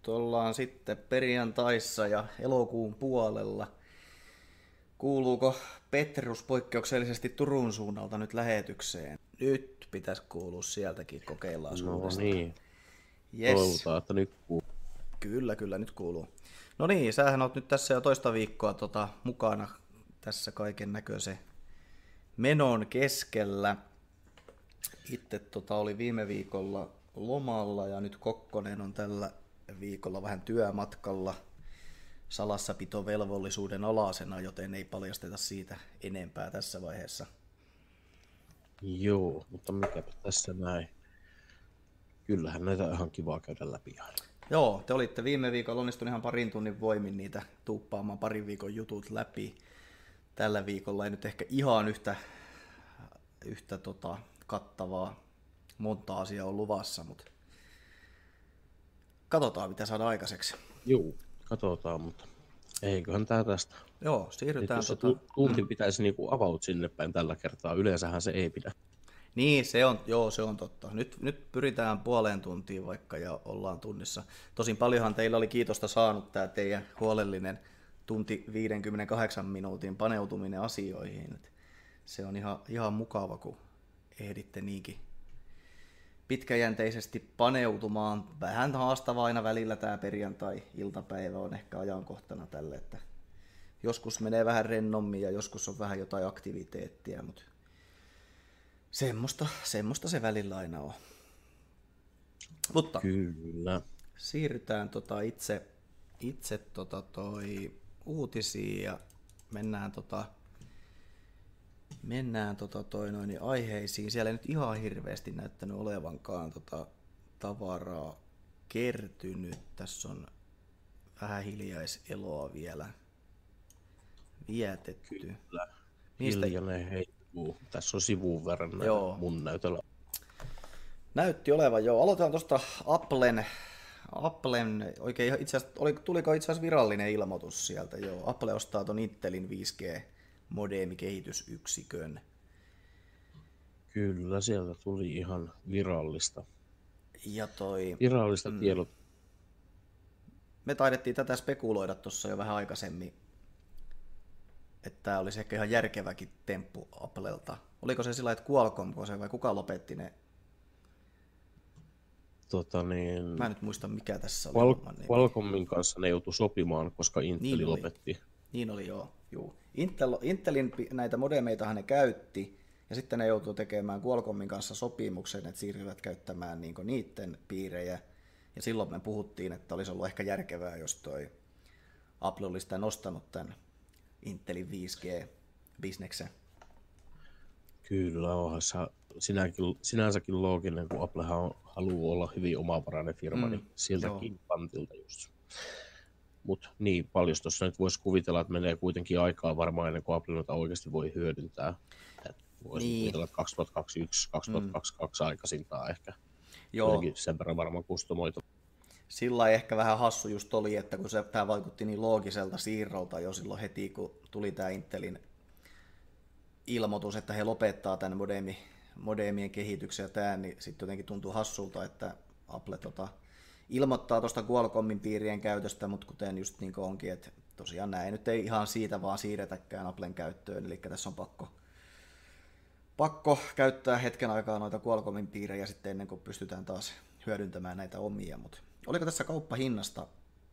nyt ollaan sitten perjantaissa ja elokuun puolella. Kuuluuko Petrus poikkeuksellisesti Turun suunnalta nyt lähetykseen? Nyt pitäisi kuulua sieltäkin, kokeillaan No uudestaan. niin, Yes. toivotaan, että nyt kuuluu. Kyllä, nyt kuuluu. No niin, sähän oot nyt tässä jo toista viikkoa mukana tässä kaiken näköisen menon keskellä. Itse oli viime viikolla lomalla ja nyt Kokkonen on tällä viikolla vähän työmatkalla salassapitovelvollisuuden alasena, joten ei paljasteta siitä enempää tässä vaiheessa. Joo, mutta mikäpä tässä näin. Kyllähän näitä on ihan kivaa käydä läpi aina. Joo, te olitte viime viikolla onnistunut ihan parin tunnin voimin niitä tuuppaamaan parin viikon jutut läpi. Tällä viikolla ei nyt ehkä ihan yhtä kattavaa monta asiaa on luvassa, mutta katsotaan mitä saadaan aikaiseksi. Joo, katsotaan, mutta eiköhän tää tästä. Joo, siirrytään. Nyt jos tunti pitäisi niinku avaut sinne päin tällä kertaa, yleensähän se ei pidä. Niin, se on totta. Nyt pyritään puoleen tuntiin vaikka ja ollaan tunnissa. Tosin paljonhan teillä oli kiitosta saanut tämä teidän huolellinen tunti 58 minuutin paneutuminen asioihin. Et se on ihan mukava, kun ehditte niinkin pitkäjänteisesti paneutumaan. Vähän haastavaa aina välillä tämä perjantai-iltapäivä on ehkä ajankohtana tälle, että joskus menee vähän rennommin ja joskus on vähän jotain aktiviteettia, mutta semmoista se välillä aina on. Mutta Kyllä. siirrytään itse uutisiin ja mennään aiheisiin. Siellä ei nyt ihan hirveästi näyttänyt olevankaan tavaraa kertynyt. Tässä on vähän hiljaiseloa vielä vietetty. Kyllä. Niistä Hiljainen heikkuu. Tässä on sivuun verran Joo. mun näytöllä. näytti olevan, joo. Aloitetaan tuosta Applen oikein itse asiassa, tuliko itse asiassa virallinen ilmoitus sieltä, joo. Apple ostaa ton Intelin 5G-modeemikehitysyksikön. Kyllä, sieltä tuli ihan virallista Ja tiedot. me taidettiin tätä spekuloida tuossa jo vähän aikaisemmin, että tämä olisi ehkä ihan järkeväkin temppu Applelta. Oliko se sillä, että Qualcomm vai kuka lopetti ne? Mä en nyt muista mikä tässä oli. Qualcommin kanssa ne joutui sopimaan, koska Intel lopetti. Niin oli, joo. Intelin näitä modemeitahan ne käytti, ja sitten ne joutuu tekemään Qualcommin kanssa sopimuksen, että siirtyvät käyttämään niiden piirejä. Ja silloin me puhuttiin, että olisi ollut ehkä järkevää, jos toi Apple olisi tämän nostanut tämän Intelin 5G-bisneksen. Kyllä, onhan se sinänsäkin looginen, kun Applehan haluaa olla hyvin omavarainen firma, niin siltäkin kantilta just. Mutta niin, paljon tuossa nyt voisi kuvitella, että menee kuitenkin aikaa varmaan ennen kuin Apple noita oikeasti voi hyödyntää. Voisi kuvitella, että 2021, 2022 aikaisintaan ehkä. Joo. Sen verran varmaan kustomoita. Sillä ehkä vähän hassu just oli, että kun tämä vaikutti niin loogiselta siirrolta jo silloin heti, kun tuli tämä Intelin ilmoitus, että he lopettaa tämän modeemien kehityksen ja tämän, niin sitten jotenkin tuntuu hassulta, että Apple ilmoittaa tuosta Qualcommin piirien käytöstä, mutta kuten just niin kuin onkin, että tosiaan näin nyt ei ihan siitä vaan siirretäkään Applen käyttöön, eli tässä on pakko käyttää hetken aikaa noita Qualcommin piirejä sitten ennen kuin pystytään taas hyödyntämään näitä omia, mutta oliko tässä kauppahinnasta?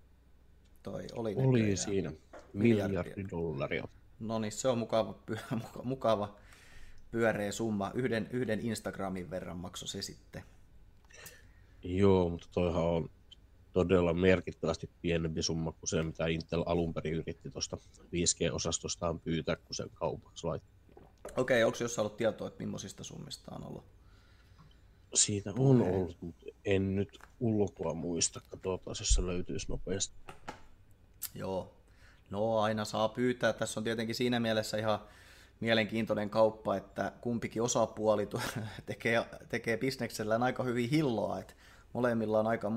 Oli siinä miljardi dollaria. No niin, se on mukava pyöreä summa. Yhden Instagramin verran maksoi se sitten. Joo, mutta toihan on todella merkittävästi pienempi summa kuin se, mitä Intel alun perin yritti tuosta 5G-osastostaan pyytää, kun sen kaupaksi laittoi. Okei, onko jossain ollut tietoa, että millaisista summista on ollut? Siitä on ollut, mutta en nyt ulkoa muista. Katsotaan, jos se löytyisi nopeasti. Joo, no aina saa pyytää. Tässä on tietenkin siinä mielessä ihan mielenkiintoinen kauppa, että kumpikin osapuoli tekee bisneksellään aika hyvin hilloa, että molemmilla on aika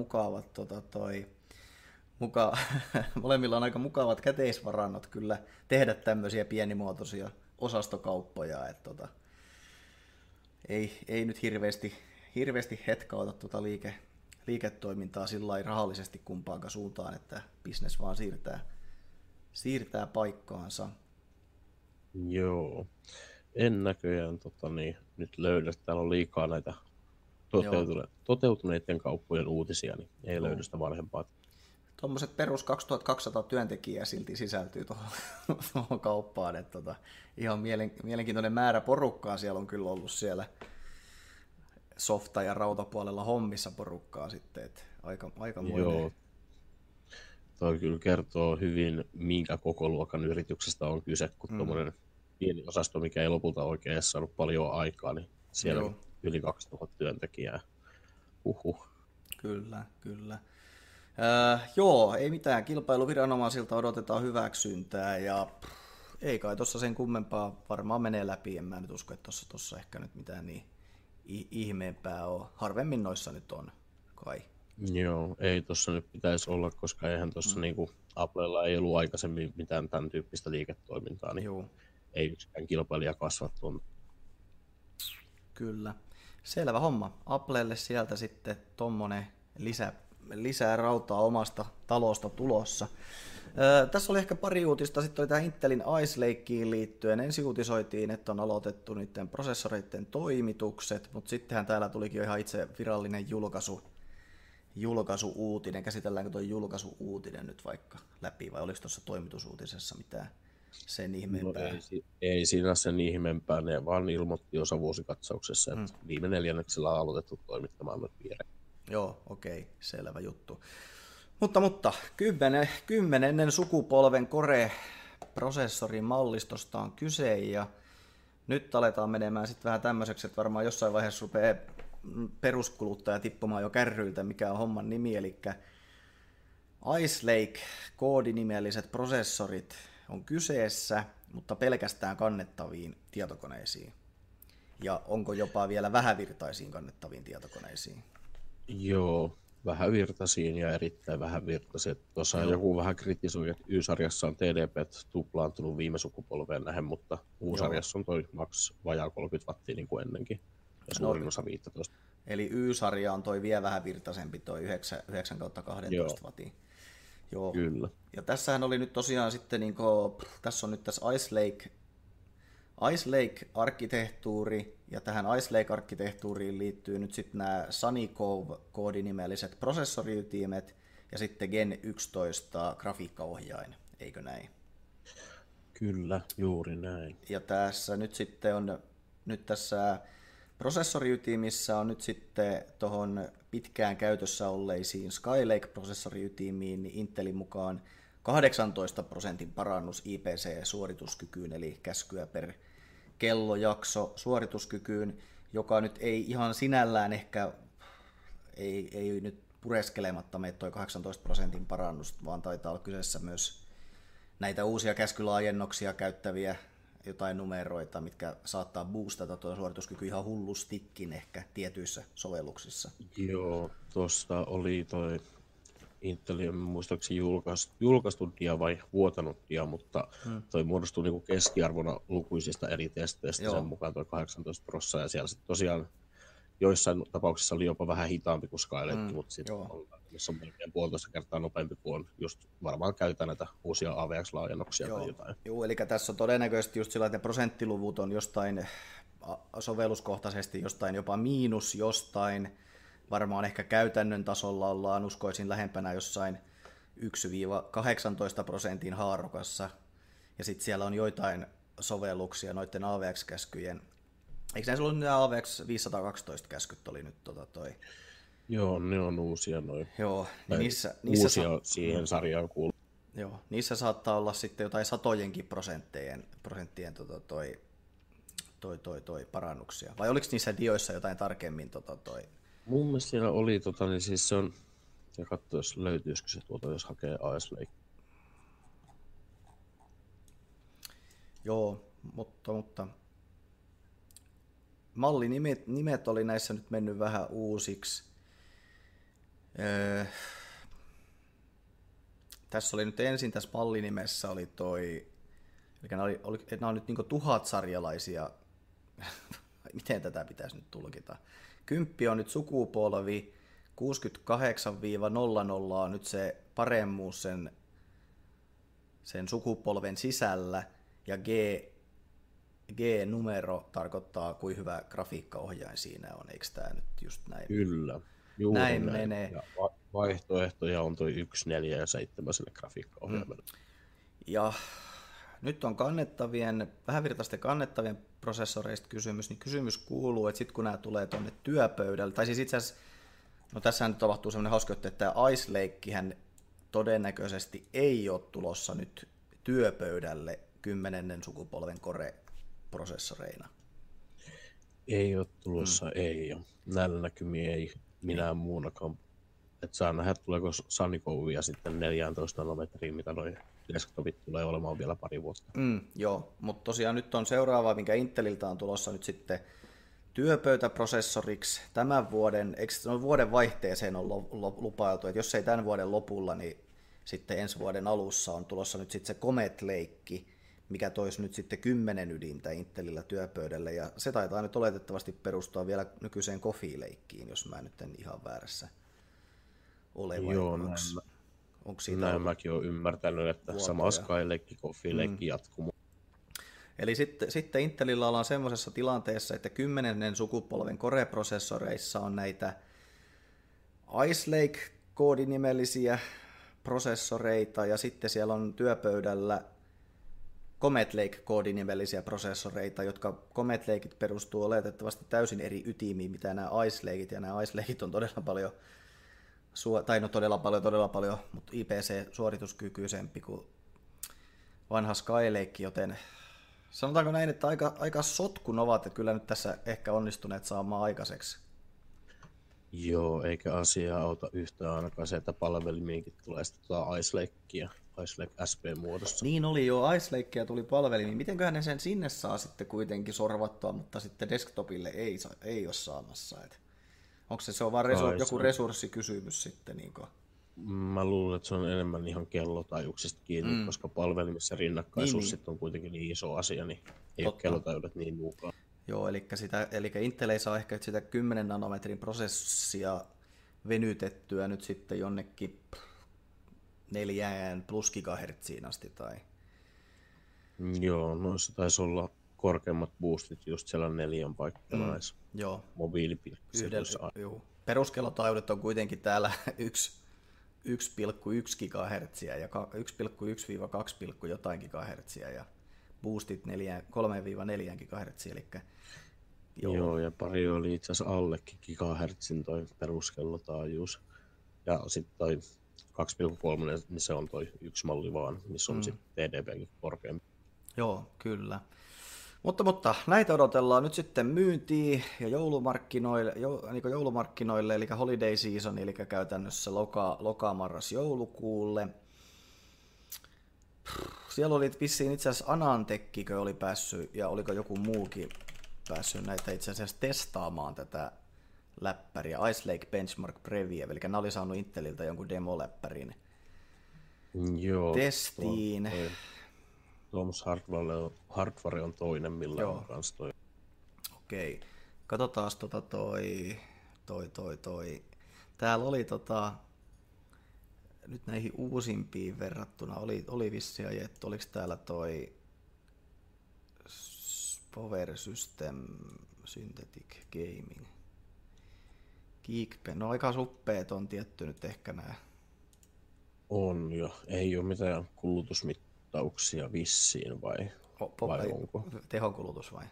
molemmilla on aika mukavat käteisvarannot kyllä tehdä tämmöisiä pienimuotoisia osastokauppoja, että ei nyt hirveästi hetkauta tuota liiketoimintaa sillä lailla rahallisesti kumpaankaan suuntaan, että business vaan siirtää paikkaansa. Joo. En näköjään nyt löydä. Täällä on liikaa näitä toteutuneiden kauppojen uutisia, niin ei löydy sitä vanhempaa. Tuommoiset perus 2200 työntekijää silti sisältyy tuohon kauppaan. Että ihan mielenkiintoinen määrä porukkaa siellä on kyllä ollut siellä softa- ja rautapuolella hommissa porukkaa sitten. Että aikamoinen. Joo. Toi kyllä kertoo hyvin, minkä kokoluokan yrityksestä on kyse, kun tuommoinen pieni osasto, mikä ei lopulta oikein saanut paljon aikaa, niin siellä on yli 2000 työntekijää. Kyllä. Ei mitään. Kilpailuviranomaisilta odotetaan hyväksyntää ja ei kai tuossa sen kummempaa varmaan menee läpi. En mä nyt usko, että tuossa ehkä nyt mitään niin ihmeempää ole. Harvemmin noissa nyt on kai. Joo, ei tuossa nyt pitäisi olla, koska eihän tuossa niinku Applella ei ollut aikaisemmin mitään tämän tyyppistä liiketoimintaa, niin ei yksikään kilpailija kasva tuon. Kyllä. Selvä homma. Applelle sieltä sitten tommonen lisää rautaa omasta talosta tulossa. Tässä oli ehkä pari uutista. Sitten oli tämä Intelin Ice Lakeen liittyen. Ensin uutisoitiin, että on aloitettu niiden prosessoreiden toimitukset, mutta sittenhän täällä tulikin jo ihan itse virallinen julkaisuuutinen. Käsitelläänkö tuo julkaisuuutinen nyt vaikka läpi, vai oliko tuossa toimitusuutisessa mitään sen ihmeempää? No ei siinä sen ihmeempää, ne vaan ilmoitti osavuosikatsauksessa, että viime neljänneksellä on aloitettu toimittamaan nyt viereen. Joo, okei, selvä juttu. Mutta 10. sukupolven Core-prosessorin mallistosta on kyse, ja nyt aletaan menemään sitten vähän tämmöiseksi, että varmaan jossain vaiheessa rupeaa peruskuluttaja tippumaan jo kärryiltä, mikä on homman nimi, eli Ice Lake-koodinimielliset prosessorit on kyseessä, mutta pelkästään kannettaviin tietokoneisiin. Ja onko jopa vielä vähävirtaisiin kannettaviin tietokoneisiin? Joo, vähävirtaisiin ja erittäin vähävirtaisiin. Tuossa joku vähän kritisoi, että Y-sarjassa on TDP tuplaantunut viime sukupolveen nähden, mutta U-sarjassa on toi max vajaa 30 wattia niin kuin ennenkin, ja suurin osa 15. Eli Y-sarja on toi vielä vähävirtaisempi, toi 9/12 wattia. Joo. Kyllä. Ja tässähän oli nyt tosiaan sitten, tässä on nyt tässä Ice Lake-arkkitehtuuri, ja tähän Ice Lake-arkkitehtuuriin liittyy nyt sitten nämä Sunny Cove-koodinimelliset prosessoriytimet, ja sitten Gen 11 grafiikkaohjain, eikö näin? Kyllä, juuri näin. Ja tässä nyt sitten on, tässä prosessoriytimissä on nyt sitten tuohon pitkään käytössä olleisiin Skylake-prosessoriytimiin niin Intelin mukaan 18% parannus IPC-suorituskykyyn, eli käskyä per kellojakso suorituskykyyn, joka nyt ei ihan sinällään ehkä, ei nyt pureskelematta mene toi 18% parannus, vaan taitaa olla kyseessä myös näitä uusia käskylaajennoksia käyttäviä jotain numeroita, mitkä saattaa boostata tuo suorituskyky ihan hullustikin ehkä tietyissä sovelluksissa. Joo, tuosta oli toi Intelin muistaakseni julkaistu dia vai vuotanut dia, mutta toi muodostuu niinku keskiarvona lukuisista eri testeistä, sen mukaan toi 18%, ja siellä sitten tosiaan joissain tapauksissa oli jopa vähän hitaampi kuin Skylake, mutta sitten on melkein 1,5 kertaa nopeampi kuin on just varmaan käytetään näitä uusia AVX-laajennoksia tai jotain. Joo, eli tässä on todennäköisesti just sillä, että prosenttiluvut on jostain sovelluskohtaisesti jostain jopa miinus jostain, varmaan ehkä käytännön tasolla ollaan uskoisin lähempänä jossain 1-18% haarukassa, ja sitten siellä on joitain sovelluksia noiden AVX-käskyjen. Eikö näissä ollut nämä AVX 512 käskyt oli nyt toi? Joo, ne on uusia noin. Joo, niin niissä siihen sarjaan kuuluu. Joo, niissä saattaa olla sitten jotain satojenkin prosenttien toi parannuksia. Vai oliko niissä dioissa jotain tarkemmin toi? Mun mielestä siellä oli, niin siis se on, ja katso, jos löytyisikö se tuolta, jos hakee Ice Lake. Joo, mutta mallinimet oli näissä nyt mennyt vähän uusiksi. Tässä oli nyt ensin tässä mallinimessä oli toi, eli nämä on nyt niin 1000-sarjalaisia, miten tätä pitäisi nyt tulkita. 10 on nyt sukupolvi, 68-00 on nyt se paremmuus sen sukupolven sisällä, ja G-numero tarkoittaa, kuinka hyvä grafiikkaohjain siinä on, eikö tämä nyt just näin? Kyllä, juuri näin menee. Ja vaihtoehtoja on toi 1, 4 ja 7 sille grafiikkaohjaimelle. Ja nyt on vähävirtaisten kannettavien prosessoreista kysymys, niin kysymys kuuluu, että sitten kun nämä tulee tuonne työpöydälle, tai siis itse asiassa, no tässähän nyt tapahtuu semmoinen hauska, että tämä Ice Lakehän todennäköisesti ei ole tulossa nyt työpöydälle 10. sukupolven Core-prosessoreina. Ei ole tulossa, ei ole. Näillä näkymiä ei minään muunakaan. Että saa nähdä, tuleeko Sunnycovia sitten 14 nanometriin, mitä noin desktopit tulee olemaan vielä pari vuotta. Joo, mutta tosiaan nyt on seuraava, minkä Inteliltä on tulossa nyt sitten työpöytäprosessoriksi tämän vuoden, vuoden vaihteeseen on lupailtu, että jos ei tämän vuoden lopulla, niin sitten ensi vuoden alussa on tulossa nyt sitten se Comet Lake, mikä toisi nyt sitten 10 ydintä Intelillä työpöydälle, ja se taitaa nyt oletettavasti perustua vielä nykyiseen Coffee Lakeen, jos mä nyt en ihan väärässä ole. Joo, näin mäkin olen ymmärtänyt, että vuotoja. Sama Skylake, Coffee Lake jatkuu. Eli sitten Intelillä ollaan semmoisessa tilanteessa, että 10. sukupolven Core-prosessoreissa on näitä Ice Lake-koodinimellisiä prosessoreita, ja sitten siellä on työpöydällä Comet Lake-koodinimellisiä prosessoreita, jotka Comet Lakeit perustuu oletettavasti täysin eri ytimiin, mitä nämä Ice Lakeit, ja nämä Ice Lakeit on todella paljon, todella paljon, mutta IPC-suorituskykyisempi kuin vanha Skylake, joten sanotaanko näin, että aika sotkun ovat, että kyllä nyt tässä ehkä onnistuneet saamaan aikaiseksi. Joo, eikä asiaa auta yhtään ainakaan se, että palvelimiinkin tulee sitten Ice Lakea, Ice Lake SP-muodossa. Niin oli jo, Ice Lakea tuli palvelimiin. Mitenköhän ne sen sinne saa sitten kuitenkin sorvattua, mutta sitten desktopille ei ole saamassa. Onko se on vaan joku resurssikysymys sitten? Niin mä luulen, että se on enemmän ihan kellotajuuksista kiinni, koska palvelimissa rinnakkaisuus on kuitenkin niin iso asia, niin ei ole kellotajuudet niin nuukaan. Joo, eli Intel ei saa ehkä sitä 10 nanometrin prosessia venytettyä nyt sitten jonnekin 4 plus gigahertsiin asti. Tai... Joo, noissa taisi olla korkeammat boostit just siellä 4 paikkana näissä mobiilipirkkeissä. Peruskellotajuudet on kuitenkin täällä 1,1 GHz ja 1,1-2, jotain GHz ja boostit 3-4 GHz, eli Joo, ja pari oli itse asiassa allekin gigahertsin toi peruskellotajuus. Ja sitten toi 2,3, niin se on toi yksi malli vaan, missä on sitten TDPkin korkeampi. Joo, kyllä. Mutta näitä odotellaan nyt sitten myyntiin ja joulumarkkinoille, eli holiday season, eli käytännössä loka-marras-joulukuulle. Siellä oli vissiin itse asiassa Anantekkikö oli päässyt, ja oliko joku muukin päässyt näitä itse asiassa testaamaan tätä läppäriä, Ice Lake Benchmark Preview, eli ne oli saanut Inteliltä jonkun demoläppärin testiin. Tom's Hardware on toinen, millä on kanssa toi. Okei, katsotaan toi. Täällä oli nyt näihin uusimpiin verrattuna, oli vissiin ajettu, oliko täällä toi Power System Synthetic Gaming. Geekbench, no aika suppeet on tietty nyt ehkä nämä. On jo, ei ole mitään kulutusmittauksia vissiin vai onko? Tehonkulutus vai?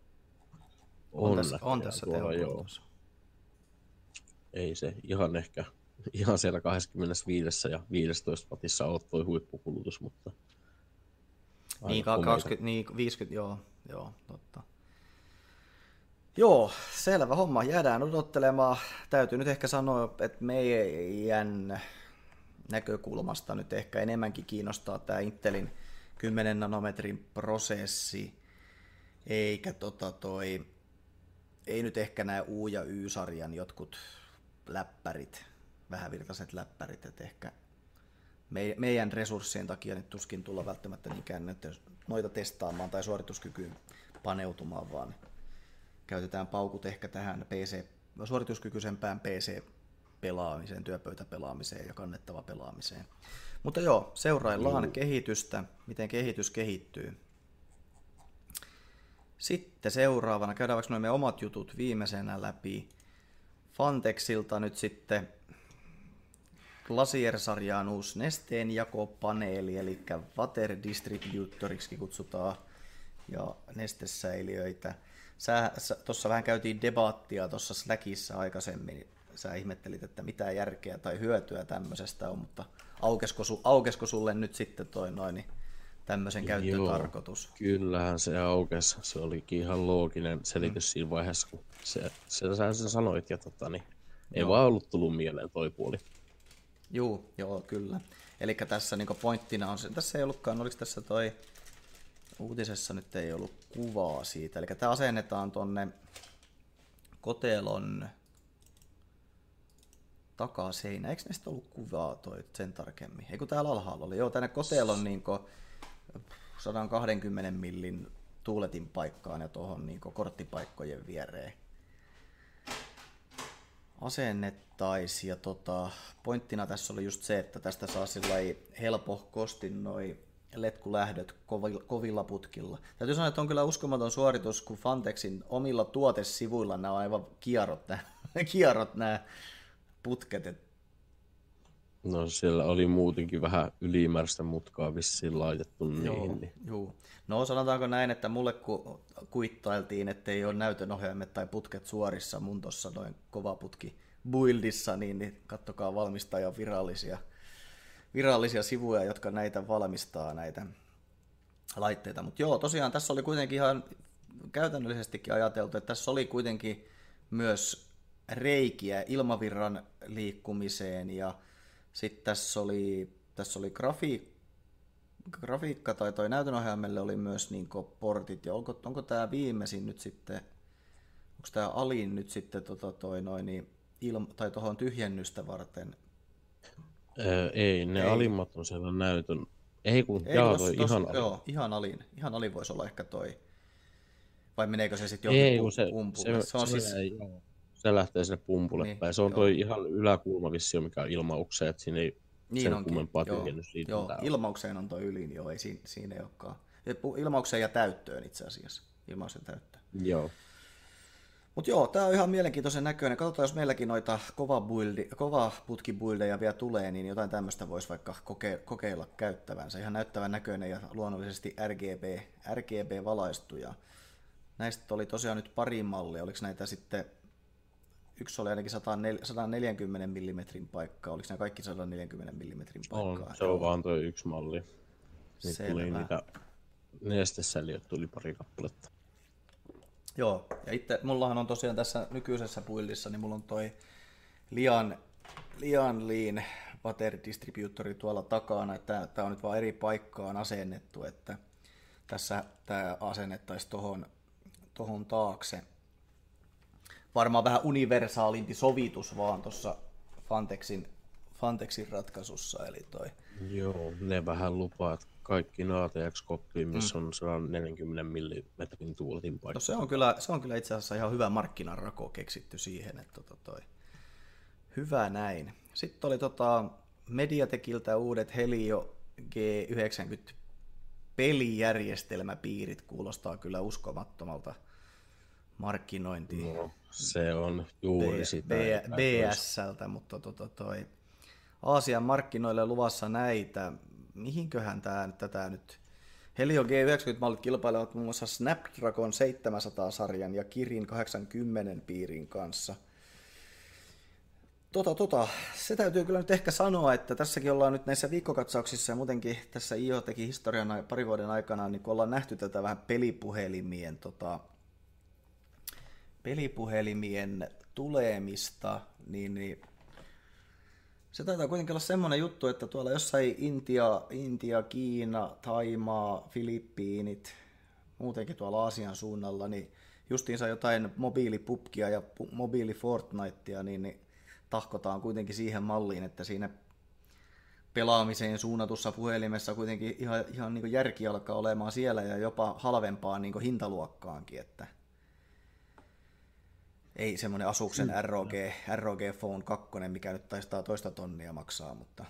On tässä tehonkulutus. Ei se ihan siellä 25 ja 15 wattissa ole toi huippukulutus, mutta... Niin, 50, joo, totta. Joo, selvä homma. Jäädään odottelemaan. Täytyy nyt ehkä sanoa, että meidän näkökulmasta nyt ehkä enemmänkin kiinnostaa tämä Intelin 10 nanometrin prosessi, eikä ei nyt ehkä nämä U- ja Y-sarjan jotkut läppärit, vähävirtaiset läppärit, että ehkä meidän resurssien takia nyt tuskin tulla välttämättä niinkään noita testaamaan tai suorituskykyyn paneutumaan, vaan käytetään paukut ehkä tähän suorituskykyisempään pelaamiseen, työpöytäpelaamiseen ja kannettava pelaamiseen. Mutta joo, seuraillaan kehitystä, miten kehitys kehittyy. Sitten seuraavana, käydään vaikka meidän omat jutut viimeisenä läpi. Fantexilta nyt sitten Glacier-sarjaan uusi nesteenjakopaneeli, eli water distributoriksi kutsutaan, ja nestesäiliöitä. Tuossa vähän käytiin debaattia tuossa Slackissa aikaisemmin. Sä ihmettelit, että mitä järkeä tai hyötyä tämmöisestä on, mutta aukesko sulle nyt sitten toi noin tämmöisen käyttötarkoitus? Kyllähän se aukesi. Se olikin ihan looginen selitys siinä vaiheessa, kun sä sanoit, ja ei vaan ollut tullut mieleen toi puoli. Joo, kyllä. Eli tässä niinku pointtina on se, tässä ei ollutkaan, oliko tässä toi uutisessa nyt ei ollut kuvaa siitä, eli tämä asennetaan tonne kotelon takaseinä. Eikö näistä ollut kuvaa toi sen tarkemmin? Eikö täällä alhaalla oli? Joo, tänne kotelon niin 120 millin tuuletin paikkaan ja tuohon niin korttipaikkojen viereen asennettaisiin. Ja pointtina tässä oli just se, että tästä saa helpohkosti noi letkulähdöt kovilla putkilla. Täytyy sanoa, että on kyllä uskomaton suoritus, kun Fantexin omilla tuotesivuilla nämä on aivan kierrot nämä putket. No siellä oli muutenkin vähän ylimääräistä mutkaa vissiin laitettu niihin. Joo. No sanotaanko näin, että mulle kun kuittailtiin, ettei ole näytönohjaimet tai putket suorissa mun tuossa noin kovaputki buildissa, niin kattokaa valmistajan virallisia sivuja, jotka näitä valmistaa, näitä laitteita. Mutta joo, tosiaan tässä oli kuitenkin ihan käytännöllisestikin ajateltu, että tässä oli kuitenkin myös reikiä ilmavirran liikkumiseen, ja sitten tässä oli grafiikka tai toi näytönohjaimelle oli myös niinku portit, ja onko tämä viimeisin nyt sitten, onko tämä alin nyt sitten tai tuohon tyhjennystä varten? Ei, ne alimmat on siellä näytön. Ihan alin voisi olla ehkä toi. Vai meneekö se sitten johonkin pumpulle? Se lähtee sinne pumpulle niin, päin. Se on toi ihan yläkulma vissi, mikä on ilmaukseen, että siinä ei sen kummempaa tyhjennysliityntää ole. Ilmaukseen on toi ylin, joo, ei siinä ei olekaan. Ilmaukseen ja täyttöön itse asiassa. Ilmauksen täyttöön. Joo. Mutta joo, tää on ihan mielenkiintoisen näköinen. Katsotaan, jos meilläkin noita kova putkibuildeja vielä tulee, niin jotain tämmöistä voisi vaikka kokeilla käyttävänsä. Ihan näyttävän näköinen ja luonnollisesti RGB-valaistu. Ja näistä oli tosiaan nyt pari mallia. Oliko näitä sitten, yksi oli ainakin 140 mm paikkaa. Oliko nämä kaikki 140 mm paikkaa? Se on vaan tuo yksi malli. Nyt tuli niitä nestesäliöt, tuli pari kappaletta. Joo, ja itse mullahan on tosiaan tässä nykyisessä buildissa, niin mulla on toi Lian Lean Water Distributori tuolla takana, että tää on nyt vaan eri paikkaan asennettu, että tässä tää asennettaisiin tohon taakse. Varmaan vähän universaalimpi sovitus vaan tuossa Fantexin ratkaisussa, eli toi. Joo, ne vähän lupaa, että kaikki ATX-koppiin, missä on 140 mm tuuletin paikka. No se on kyllä itse asiassa ihan hyvä markkinarako keksitty siihen, että hyvä näin. Sitten oli Mediatekiltä uudet Helio G90 pelijärjestelmäpiirit, kuulostaa kyllä uskomattomalta markkinointiin. No, se on juuri sitä. BS:ltä, mutta Aasian markkinoille luvassa näitä. Mihinköhän tätä nyt? Helio G90-mallit kilpailevat muun muassa Snapdragon 700-sarjan ja Kirin 80 piirin kanssa. Se täytyy kyllä nyt ehkä sanoa, että tässäkin ollaan nyt näissä viikkokatsauksissa ja muutenkin tässä IO teki historian parin vuoden aikana, niin kun ollaan nähty tätä vähän pelipuhelimien tulemista, niin se taitaa kuitenkin olla semmoinen juttu, että tuolla jossain Intia, Kiina, Thaimaa, Filippiinit, muutenkin tuolla Aasian suunnalla, niin justiinsa jotain mobiilipubkia ja mobiili-Fortnitea, niin tahkotaan kuitenkin siihen malliin, että siinä pelaamiseen suunnatussa puhelimessa kuitenkin ihan niin kuin järki alkaa olemaan siellä ja jopa halvempaa niin kuin hintaluokkaankin, että Ei semmoinen Asuksen ROG Phone 2, mikä nyt taistaa 2 000 maksaa, mutta...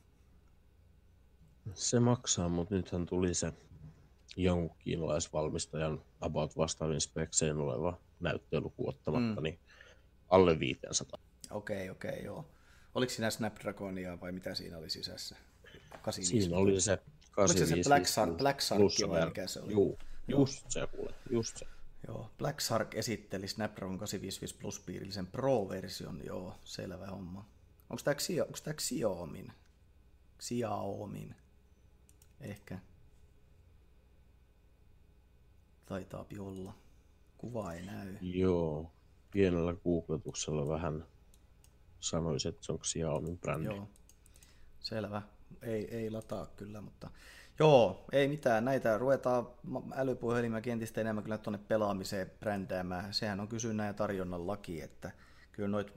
Se maksaa, mutta nythän tuli se jonkun kiinalaisvalmistajan about vastaavin spekseen oleva näyttöluku ottamatta, niin alle 500. Okei, joo. Oliko siinä Snapdragonia vai mitä siinä oli sisässä? 85. Siinä oli se 85. Oliko se Black Shark vai mikä se oli? Juu, just se kuule, just se. Joo, Black Shark esitteli Snapdragon 855 Plus piirillisen Pro-version, joo, selvä homma. Onko tämä Xiaomin? Ehkä. Taitaapi olla. Kuva ei näy. Joo, pienellä googletuksella vähän sanoisin, että se on Xiaomin brändi. Joo, selvä. Ei lataa kyllä, mutta joo, ei mitään. Näitä ruvetaan älypuhelimia entistä enemmän kyllä tuonne pelaamiseen brändäämään. Sehän on kysynnän ja tarjonnan laki, että kyllä noita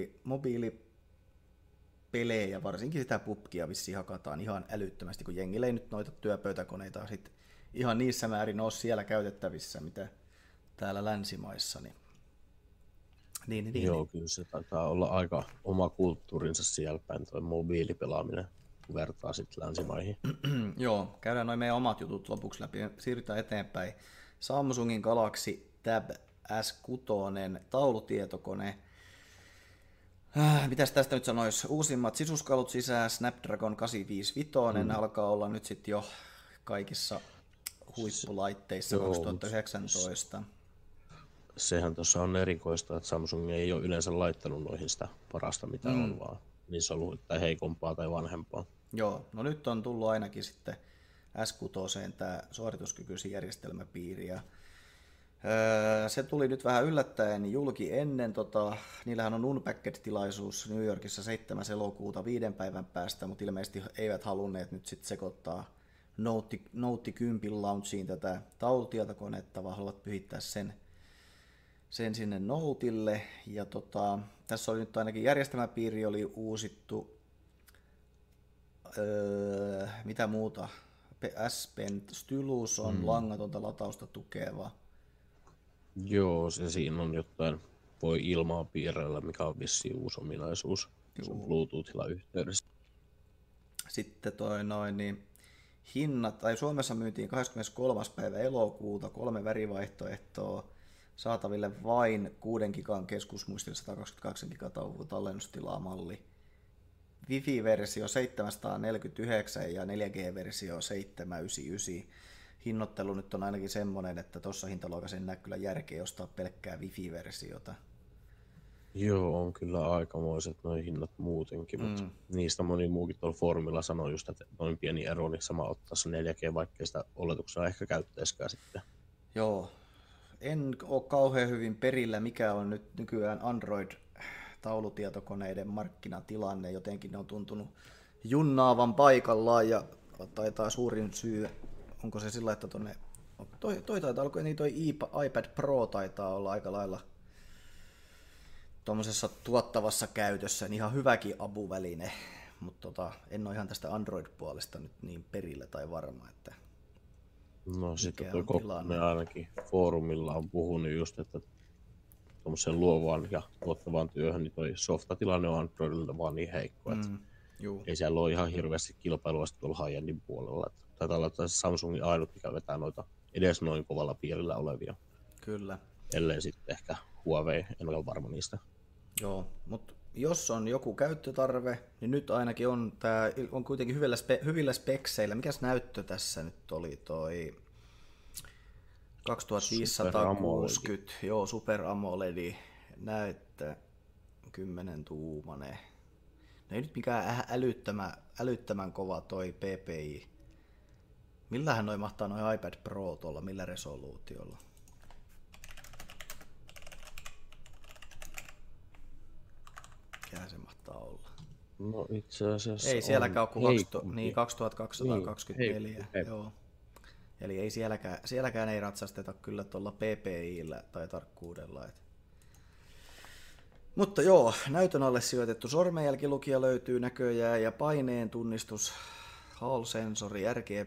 mobiilipelejä, varsinkin sitä PUBGia vissiin hakataan ihan älyttömästi, kun jengillä ei nyt noita työpöytäkoneita sit ihan niissä määrin ole siellä käytettävissä, mitä täällä länsimaissa. Niin. Joo, kyllä se taitaa olla aika oma kulttuurinsa siellä päin tuo mobiilipelaaminen, kun vertaa sitten länsimaihin. Joo, käydään noin meidän omat jutut lopuksi läpi. Siirrytään eteenpäin. Samsungin Galaxy Tab S6 taulutietokone. Mitäs tästä nyt sanoisi? Uusimmat sisuskalut sisään, Snapdragon 855 alkaa olla nyt sitten jo kaikissa huippulaitteissa 2019. Sehän tuossa on erikoista, että Samsung ei ole yleensä laittanut noihin sitä parasta, mitä on, vaan niissä on ollut tai heikompaa tai vanhempaa. Joo, no nyt on tullut ainakin sitten S6 tämä suorituskykyisen järjestelmäpiiri. Ja, se tuli nyt vähän yllättäen julki ennen, niillähän on Unpacked-tilaisuus New Yorkissa 7. elokuuta 5 päivän päästä, mutta ilmeisesti eivät halunneet nyt sitten sekoittaa Note 10 launchiin tätä taulutietokonetta, vaan haluavat pyhittää sen sinne Notelle. Ja tässä oli nyt ainakin järjestelmäpiiri oli uusittu. Mitä muuta? S Pen Stylus on langatonta latausta tukeva. Joo, siinä on jotain voi ilmaa piirrellä, mikä on vissiin uusi ominaisuus Bluetoothilla yhteydessä. Sitten hinnat, tai Suomessa myytiin 23. päivä elokuuta 3 värivaihtoehtoa saataville vain 6 gigan keskusmuistin 122 gigan tallennustilaa malli. Wi-Fi-versio 749 ja 4G-versio 799. Hinnoittelu nyt on ainakin semmoinen, että tuossa hintaluokassa en näe kyllä järkeä ostaa pelkkää Wi-Fi-versiota. Joo, on kyllä aikamoiset nuo hinnat muutenkin, mutta niistä moni muukin tuolla foorumilla sanoi just, että noin pieni ero, niin sama ottaa se 4G, vaikkei sitä oletuksena ehkä käyttäisikään sitten. Joo, en ole kauhean hyvin perillä, mikä on nyt nykyään Android-taulutietokoneiden markkinatilanne, jotenkin ne on tuntunut junnaavan paikallaan ja taitaa suurin syy, onko se sillä, että toi taitaa olla, niin toi iPad Pro taitaa olla aika lailla tuommoisessa tuottavassa käytössä, niin ihan hyväkin apuväline, mutta en ole ihan tästä Android-puolesta nyt niin perillä tai varma, että no sitten toi Kokkonen ainakin foorumilla on puhunut just, että tuommoiseen luovaan ja tuottavaan työhön, niin toi softatilanne on Androidilta vaan niin heikko, että ei siellä ole ihan hirveästi kilpailua tuolla high-endin puolella. Taitaa olla Samsungin ainut, mikä vetää noita edes noin kovalla piirillä olevia. Kyllä. Ellei sitten ehkä Huawei, en ole varma niistä. Joo, mutta jos on joku käyttötarve, niin nyt ainakin tää on kuitenkin hyvillä spekseillä. Mikäs näyttö tässä nyt oli toi 2560, joo, Super AMOLED näyttö 10-tuumane. No ei nyt mikään älyttömän kova toi PPI. Millähän noi mahtaa noi iPad Pro tuolla, millä resoluutiolla? Mikähän se mahtaa olla? No itse asiassa ei sielläkään ole 2224, joo. Eli ei sielläkään ei ratsasteta kyllä tuolla PPI:llä tai tarkkuudella. Mutta joo, näytön alle sijoitettu sormenjälkilukija löytyy näköjään ja paineen tunnistus, Hall-sensori,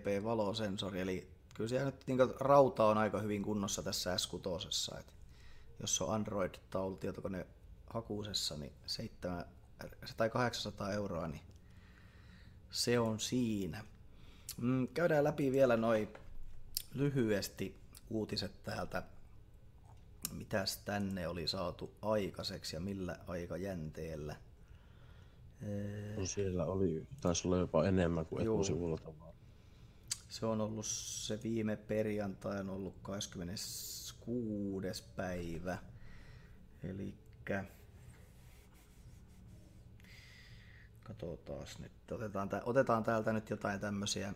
RGB-valosensori, eli kyllä siellä nyt niin rauta on aika hyvin kunnossa tässä S6. jos on Android-taulutietokone hakuusessa, niin 700 tai 800 euroa, niin se on siinä. Käydään läpi vielä noin lyhyesti uutiset täältä. Mitäs tänne oli saatu aikaiseksi ja millä aikajänteellä? No siellä taisi olla jopa enemmän kuin etusivulla tavallaan. Se on ollut se viime perjantai on ollut 26. päivä. Elikkä katsotaan nyt. Otetaan täältä nyt jotain tämmöisiä.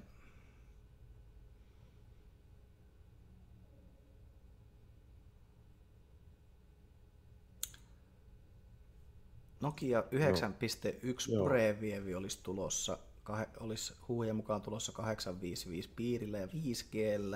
Nokia 9.1 Purevievi olisi tulossa, olisi huhujen mukaan tulossa 855 piirillä ja 5G:llä.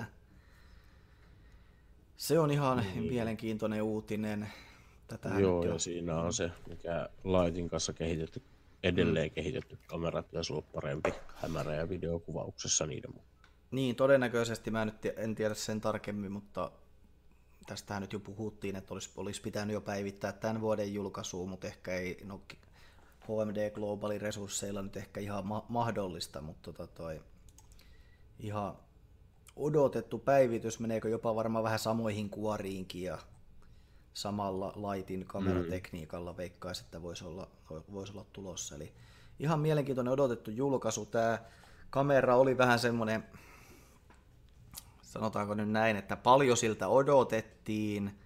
Se on ihan mielenkiintoinen uutinen. Joo, ja siinä on se, mikä Lightin kanssa edelleen kehitetty kamera, pitäisi olla parempi hämärä- ja videokuvauksessa niiden mukaan. Niin, todennäköisesti mä nyt en tiedä sen tarkemmin, mutta tästähän nyt jo puhuttiin, että olisi pitänyt jo päivittää tämän vuoden julkaisuun, mutta ehkä ei HMD Globalin resursseilla nyt ehkä ihan mahdollista, mutta ihan odotettu päivitys, meneekö jopa varmaan vähän samoihin kuoriinkin ja samalla Lightin kameratekniikalla veikkaisi, että voisi olla tulossa. Eli ihan mielenkiintoinen odotettu julkaisu. Tämä kamera oli vähän semmoinen, sanotaanko nyt näin, että paljon siltä odotettiin.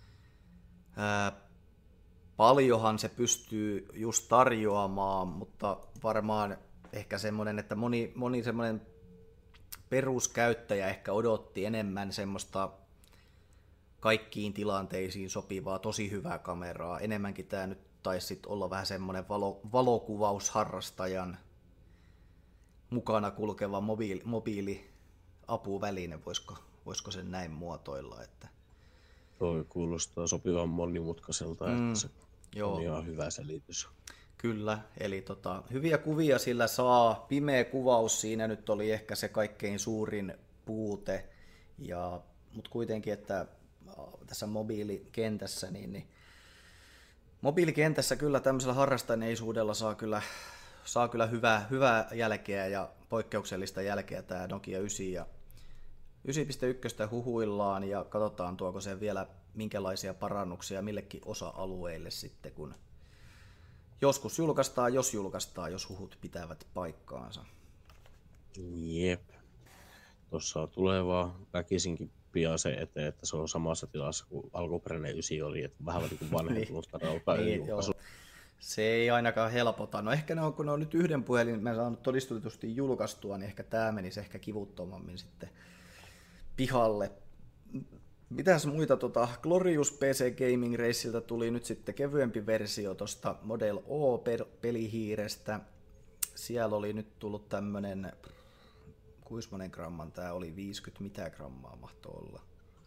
Paljonhan se pystyy just tarjoamaan, mutta varmaan ehkä semmoinen, että moni semmoinen peruskäyttäjä ehkä odotti enemmän semmoista kaikkiin tilanteisiin sopivaa, tosi hyvää kameraa. Enemmänkin tämä nyt taisi olla vähän semmoinen valokuvausharrastajan mukana kulkeva mobiiliapuväline, voisiko sen näin muotoilla? Että toi kuulostaa sopivan monimutkaiselta, että se on ihan hyvä selitys. Kyllä, eli hyviä kuvia sillä saa. Pimeä kuvaus siinä nyt oli ehkä se kaikkein suurin puute, mutta kuitenkin, että tässä mobiilikentässä, niin mobiilikentässä kyllä tämmöisellä harrastaneisuudella saa kyllä hyvää jälkeä ja poikkeuksellista jälkeä tämä Nokia 9 ja 9.1 huhuillaan ja katsotaan tuoko se vielä minkälaisia parannuksia millekin osa-alueille sitten, kun joskus julkaistaan, jos huhut pitävät paikkaansa. Jep. Tuossa tulee vaan väkisinkin pian se eteen, että se on samassa tilassa kuin alkuperäinen 9 oli, että vähän niin kuin vanhentunutta julkaisu. Se ei ainakaan helpota. No ehkä kun ne on nyt yhden puhelin, mä saanut todistetusti julkaistua, niin ehkä tämä menisi ehkä kivuttomammin sitten pihalle. Mitäs muita Glorious PC Gaming Raceilta tuli nyt sitten kevyempi versio tuosta Model O-pelihiirestä. Siellä oli nyt tullut tämmönen, kuinka monen gramman tää oli, 50 mitä grammaa mahtoi olla?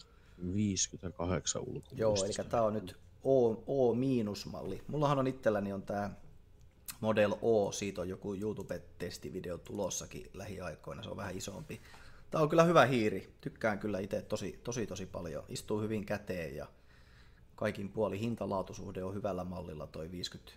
58 ulkoa. Joo, eli tää on nyt O-malli. Mullahan on itselläni on tää Model O, siitä on joku YouTube-testivideo tulossakin lähiaikoina, se on vähän isompi. Tää on kyllä hyvä hiiri, tykkään kyllä itse tosi paljon, istuu hyvin käteen ja kaikin puoli hintalaatusuhde on hyvällä mallilla, toi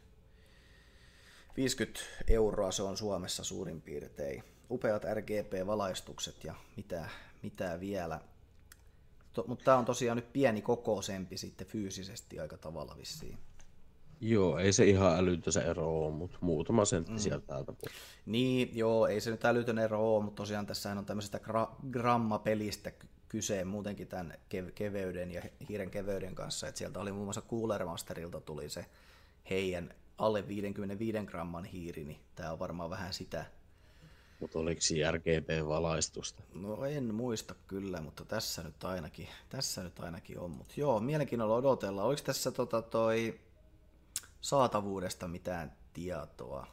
50 euroa se on Suomessa suurin piirtein. Upeat RGB-valaistukset ja mitä vielä. Mutta tää on tosiaan nyt pieni kokoisempi sitten fyysisesti aika tavalla vissiin. Joo, ei se ihan älytön se ero ole, mutta muutama sentti sieltä täältä. Niin, joo, ei se nyt älytön ero ole, mutta tosiaan tässähän on tämmöisestä grammapelistä kyse muutenkin tämän keveyden ja hiiren keveyden kanssa, että sieltä oli muun muassa Cooler Masterilta tuli se heidän alle 55 gramman hiiri, niin tää on varmaan vähän sitä. Mutta oliko siinä RGB-valaistusta? No en muista kyllä, mutta tässä nyt ainakin on. Mutta joo, mielenkiinnolla odotellaan. Oliko tässä toi saatavuudesta mitään tietoa?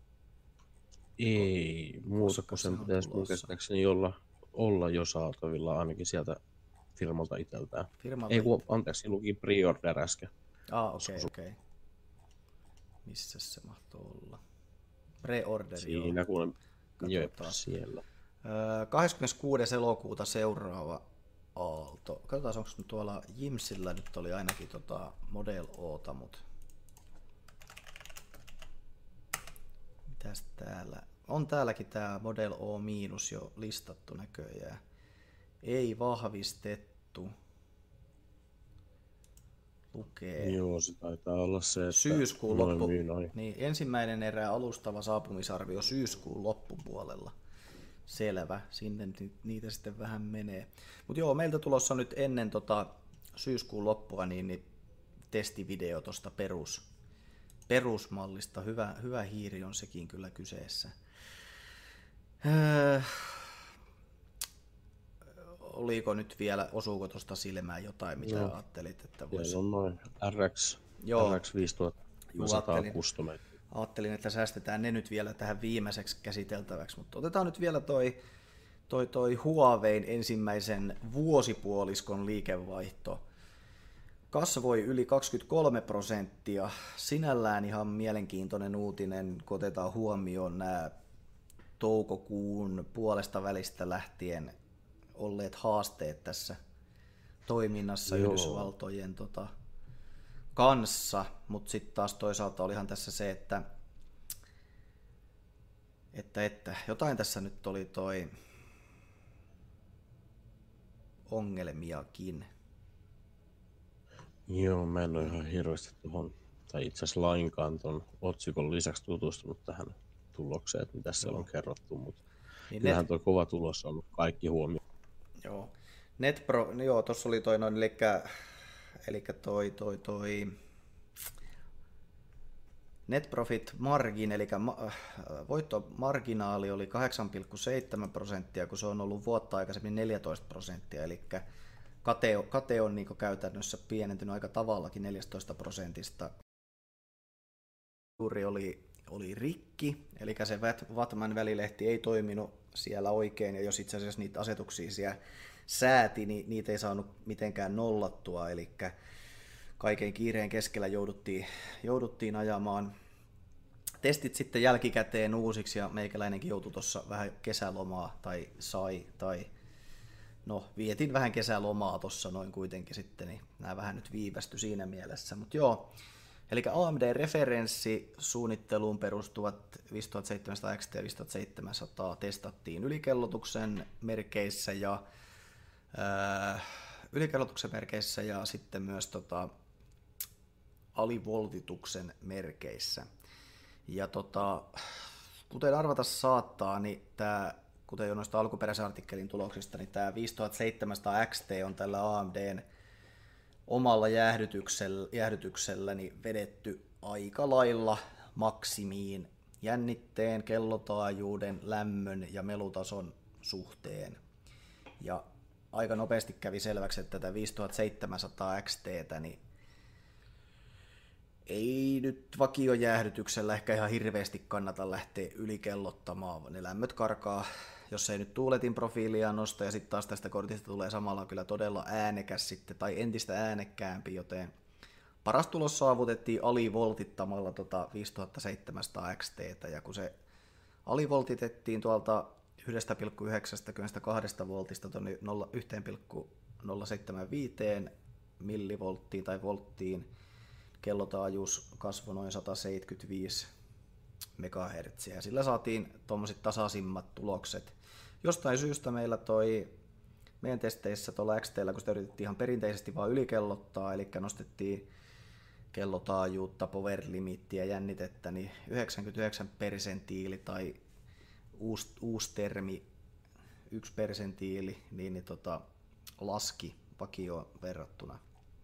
Ei, muuta kuin sen pitäisi muistaakseni olla jo saatavilla ainakin sieltä firmalta itseltään. Ei, anteeksi, luki pre-order äsken. Okei. Missä se mahtoi olla? Pre-order, siinä kun siellä. 26. elokuuta seuraava Aalto. Katsotaan, onko tuolla Jimsillä nyt oli ainakin Model Ota, mutta mitäs täällä? On täälläkin tää Model O- jo listattu näköjään. Ei vahvistettu. Lukee. Joo, se taitaa olla se, että syyskuun loppu. Niin, ensimmäinen erä alustava saapumisarvio syyskuun loppupuolella. Selvä, sinne niitä sitten vähän menee. Mutta joo, meiltä tulossa nyt ennen syyskuun loppua niin testivideo tuosta perusmallista. Hyvä hiiri on sekin kyllä kyseessä. Oliko nyt vielä, osuuko tuosta silmään jotain, mitä ajattelit, että voisi... Siellä on noin RX 5100 Custom. Ajattelin, että säästetään ne nyt vielä tähän viimeiseksi käsiteltäväksi, mutta otetaan nyt vielä toi Huawein ensimmäisen vuosipuoliskon liikevaihto. Kasvoi yli 23%. Sinällään ihan mielenkiintoinen uutinen, kun otetaan huomioon nämä toukokuun puolesta välistä lähtien olleet haasteet tässä toiminnassa Yhdysvaltojen kanssa, mutta sitten taas toisaalta olihan tässä se, että jotain tässä nyt oli toi ongelmiakin. Joo, mä en ole ihan hirveästi tuohon, tai itse asiassa lainkaan tuon otsikon lisäksi tutustunut tähän tulokseen, että mitä siellä on kerrottu, mutta niin kyllähän tuo kova tulos on kaikki huomioon. Joo, joo, tuossa oli toi noin, eli toi net profit margin, eli voittomarginaali oli 8,7%, kun se on ollut vuotta aikaisemmin 14%, eli kate on niin käytännössä pienentynyt aika tavallakin 14%. Juuri oli rikki, eli se Vatman välilehti ei toiminut siellä oikein, ja jos itse asiassa niitä asetuksia siellä sääti, niin niitä ei saanut mitenkään nollattua, eli kaiken kiireen keskellä jouduttiin ajamaan testit sitten jälkikäteen uusiksi, ja meikäläinenkin joutui tuossa vähän kesälomaa, vietin vähän kesälomaa tuossa noin kuitenkin sitten, niin nämä vähän nyt viivästyi siinä mielessä, mutta joo. Eli AMD-referenssisuunnitteluun perustuvat 5700 XT ja 5700 testattiin ylikellotuksen merkeissä ja sitten myös alivoltituksen merkeissä. Ja kuten arvata saattaa, niin tämä, kuten jo noista alkuperäisen artikkelin tuloksista, niin tämä 5700 XT on tällä AMDn omalla jäähdytyksellä niin vedetty aika lailla maksimiin jännitteen, kellotaajuuden, lämmön ja melutason suhteen. Ja aika nopeasti kävi selväksi, että tätä 5700 XT:tä niin ei nyt vakiojäähdytyksellä ehkä ihan hirveästi kannata lähteä ylikellottamaan. Ne lämmöt karkaa, jos ei nyt tuuletin profiilia nosta, ja sitten taas tästä kortista tulee samalla kyllä todella äänekäs sitten, tai entistä äänekkäämpi, joten paras tulos saavutettiin alivoltittamalla 5700 XT:tä, ja kun se alivoltitettiin tuolta 1,92 voltista tuonne 1,075 millivolttiin tai volttiin, kellotaajuus kasvoi noin 175 MHz, ja sillä saatiin tuommoiset tasaisimmat tulokset. Jostain syystä meidän testeissä tuolla XT:llä, kun sitä yritettiin ihan perinteisesti vaan ylikellottaa, eli nostettiin kellotaajuutta, power limittiä, jännitettä, niin 99 persentiili tai uusi termi 1 persentiili niin laski vakioon verrattuna.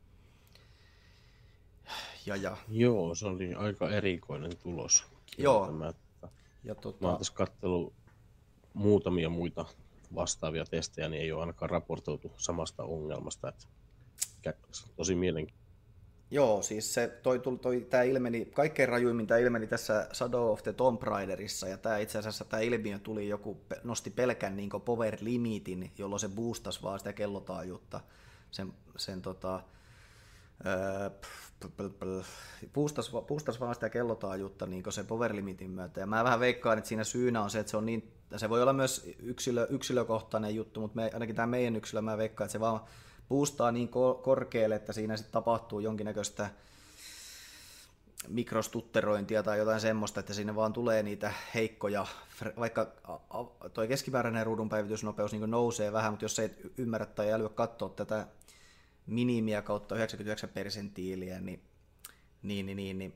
Joo, se oli aika erikoinen tulos. Joo. Mä oon tässä katsellut muutamia muita vastaavia testejä, niin ei ole ainakaan raportoitu samasta ongelmasta. Että tosi mielenkiintoista. Joo, siis tämä ilmeni, kaikkein rajuimmin tämä ilmeni tässä Shadow of the Tomb Raiderissa, ja itse asiassa tämä ilmiö tuli, nosti pelkän niin power limitin, jolloin se boostasi vaan sitä kellotaajuutta, boostasi vaan sitä kellotaajuutta niin se power limitin myötä, ja mä vähän veikkaan, että siinä syynä on se, että se on niin se voi olla myös yksilökohtainen juttu, mutta ainakin tämä meidän yksilö, mä veikkaan, että se vaan boostaa niin korkealle, että siinä sitten tapahtuu jonkinnäköistä mikrostutterointia tai jotain semmoista, että sinne vaan tulee niitä heikkoja, vaikka toi keskimääräinen ruudunpäivitysnopeus niin nousee vähän, mutta jos ei ymmärrä tai älyä katsoa tätä minimiä kautta 99 persentiiliä, niin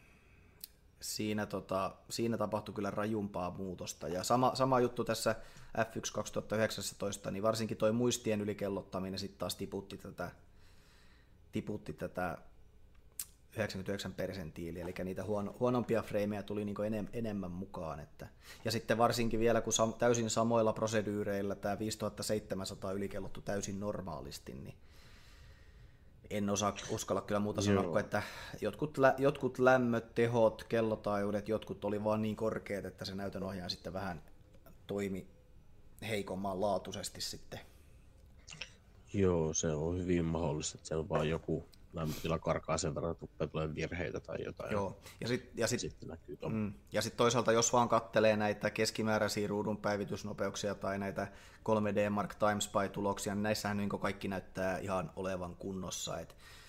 siinä tapahtui kyllä rajumpaa muutosta. Ja sama juttu tässä F1 2019, niin varsinkin toi muistien ylikellottaminen sitten taas tiputti tätä 99 persentiiliä, eli niitä huonompia freimejä tuli niin enemmän mukaan. Ja sitten varsinkin vielä, kun täysin samoilla prosedyyreillä tämä 5700 ylikellottu täysin normaalisti, niin en uskalla kyllä muuta sanoa kuin, että jotkut lämmöt, tehot, kellotaajuudet, jotkut oli vaan niin korkeat, että se näytönohjaaja sitten vähän toimi heikomman laatuisesti sitten. Joo, se on hyvin mahdollista, että siellä vaan joku lämpötila karkaa sen verran, että tulee virheitä tai jotain. Joo, ja sitten toisaalta, jos vaan kattelee näitä keskimääräisiä ruudunpäivitysnopeuksia tai näitä 3D Mark Time Spy-tuloksia, niin näissähän niin kaikki näyttää ihan olevan kunnossa.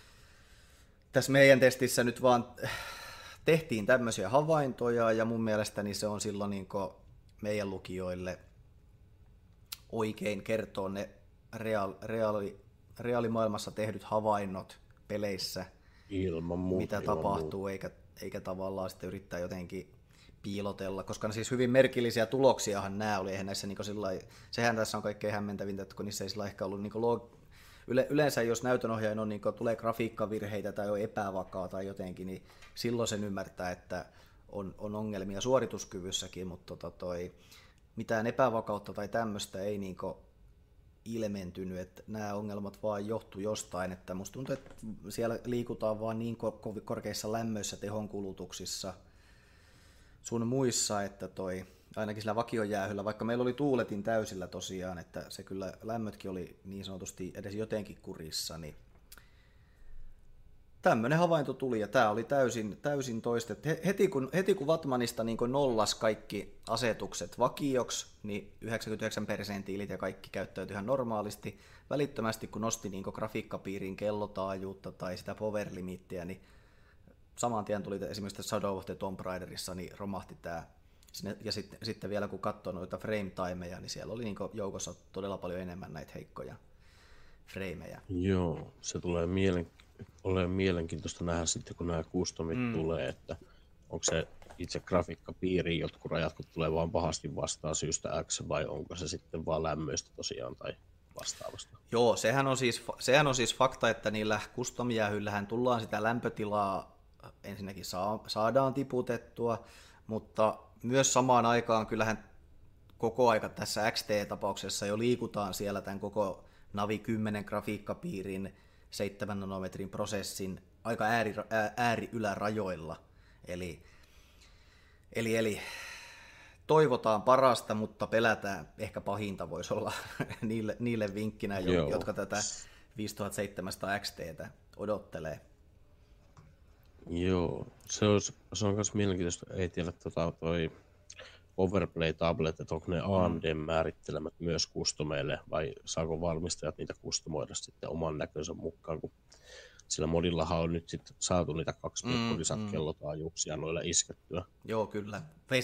Tässä meidän testissä nyt vaan tehtiin tämmöisiä havaintoja, ja mun mielestäni se on silloin niin meidän lukijoille oikein kertoo ne reaalimaailmassa tehdyt havainnot peleissä, mitä tapahtuu, eikä tavallaan sitten yrittää jotenkin piilotella, koska siis hyvin merkillisiä tuloksiahan nämä oli, eihän näissä niin sehän tässä on kaikkein hämmentävintä, että kun niissä ei sillä ehkä ollut yleensä jos näytönohjaajan on, tulee grafiikkavirheitä tai on epävakaa tai jotenkin, niin silloin sen ymmärtää, että on ongelmia suorituskyvyssäkin, mutta mitään epävakautta tai tämmöistä ei ilmentynyt, että nämä ongelmat vaan johtuu jostain, että musta tuntuu, että siellä liikutaan vaan niin korkeissa lämmöissä, tehonkulutuksissa, sun muissa, että ainakin sillä vakiojäähyllä, vaikka meillä oli tuuletin täysillä tosiaan, että se kyllä lämmötkin oli niin sanotusti edes jotenkin kurissa, niin tämmöinen havainto tuli, ja tämä oli täysin toistettu. Heti kun Wattmanista niin nollas kaikki asetukset vakioksi, niin 99 persentiilit ja kaikki käyttäytyi ihan normaalisti. Välittömästi kun nosti niin grafiikkapiirin kellotaajuutta tai sitä power limittiä, niin saman tien tuli esimerkiksi Shadow of the Tomb Raiderissa, niin romahti tämä. Ja sitten vielä kun katsoi noita frame timeja, niin siellä oli niin joukossa todella paljon enemmän näitä heikkoja frameja. Joo, se tulee mielenkiintoista nähdä sitten, kun nämä customit tulee, että onko se itse grafiikkapiiri, jotkut rajat, kun tulee vaan pahasti vastaan syystä X, vai onko se sitten vaan lämmöistä tosiaan tai vastaavasta. Joo, sehän on siis fakta, että niillä custom-jäähyllähän tullaan sitä lämpötilaa ensinnäkin saadaan tiputettua, mutta myös samaan aikaan kyllähän koko aika tässä XT-tapauksessa jo liikutaan siellä tämän koko Navi 10 grafiikkapiirin 7 nanometrin prosessin aika ääri-ylärajoilla. Eli toivotaan parasta, mutta pelätään ehkä pahinta voisi olla niille vinkkinä, jotka tätä 5700 XTtä odottelee. Joo, se on myös mielenkiintoista, ei tiedä toi Overplay Tablet, että onko ne AMD-määrittelemät myös kustomeille, vai saako valmistajat niitä kustomoida sitten oman näkönsä mukaan, kun sillä modillahan on nyt sitten saatu niitä 2.0 kellotaajuuksia noilla iskettyä. Joo, kyllä.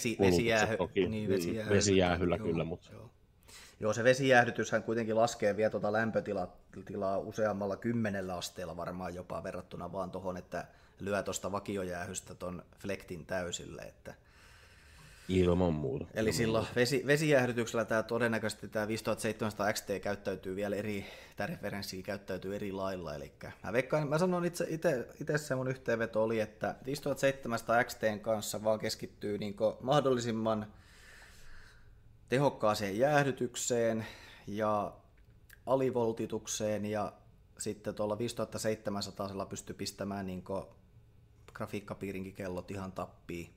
Vesijäähyllä kyllä, mutta... Joo, se vesijäähdytyshän kuitenkin laskee vielä lämpötilaa useammalla 10 asteella varmaan jopa verrattuna vaan tuohon, että lyö tuosta vakiojäähystä ton flektin täysille, että ilman muuta. Eli silloin vesijäähdytyksellä todennäköisesti tämä 5700 XT käyttäytyy vielä tämä referenssi käyttäytyy eri lailla. Eli mä sanon itse se mun yhteenveto oli, että 5700 XTn kanssa vaan keskittyy mahdollisimman tehokkaaseen jäähdytykseen ja alivoltitukseen, ja sitten tuolla 5700 pystyy pistämään grafiikkapiirinkin kellot ihan tappiin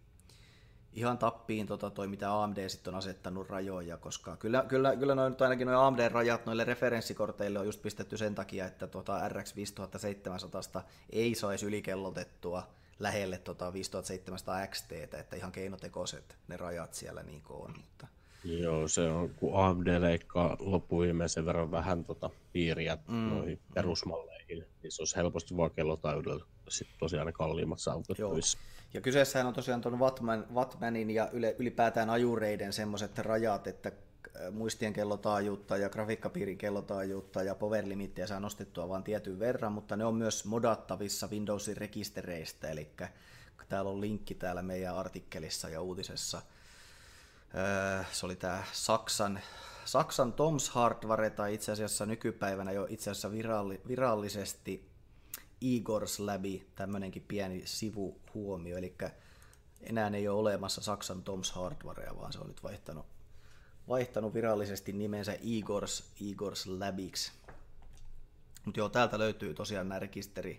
mitä AMD sitten on asettanut rajoja, koska kyllä noin, ainakin nuo AMD-rajat noille referenssikorteille on just pistetty sen takia, että RX 5700 ei saisi ylikellotettua lähelle 5700 XT, että ihan keinotekoiset ne rajat siellä on. Mutta Joo, se on, kun AMD leikkaa loppuviimeisen verran vähän piiriä noihin perusmalleihin, niin se olisi helposti vaan kellotaajuudella sitten tosiaan ne kalliimmat saavutettavissa. Ja kyseessähän on tosiaan tuon Wattmanin ja ylipäätään ajureiden semmoiset rajat, että muistien kellotaajuutta ja grafiikkapiirin kellotaajuutta ja power limittiä saa nostettua vain tietyn verran, mutta ne on myös modattavissa Windowsin rekistereistä, eli täällä on linkki täällä meidän artikkelissa ja uutisessa. Se oli tämä Saksan Toms Hardware, tai itse asiassa nykypäivänä jo itse asiassa virallisesti Igor's Labi, tämmöinenkin pieni sivuhuomio, eli enää ei ole olemassa Saksan Toms Hardwarea, vaan se on nyt vaihtanut virallisesti nimensä Igor's Labiksi. Mutta joo, täältä löytyy tosiaan nämä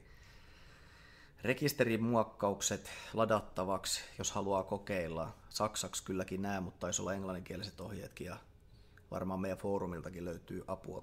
rekisterimuokkaukset ladattavaksi, jos haluaa kokeilla. Saksaksi kylläkin nämä, mutta taisi olla englanninkieliset ohjeetkin, ja varmaan meidän foorumiltakin löytyy apua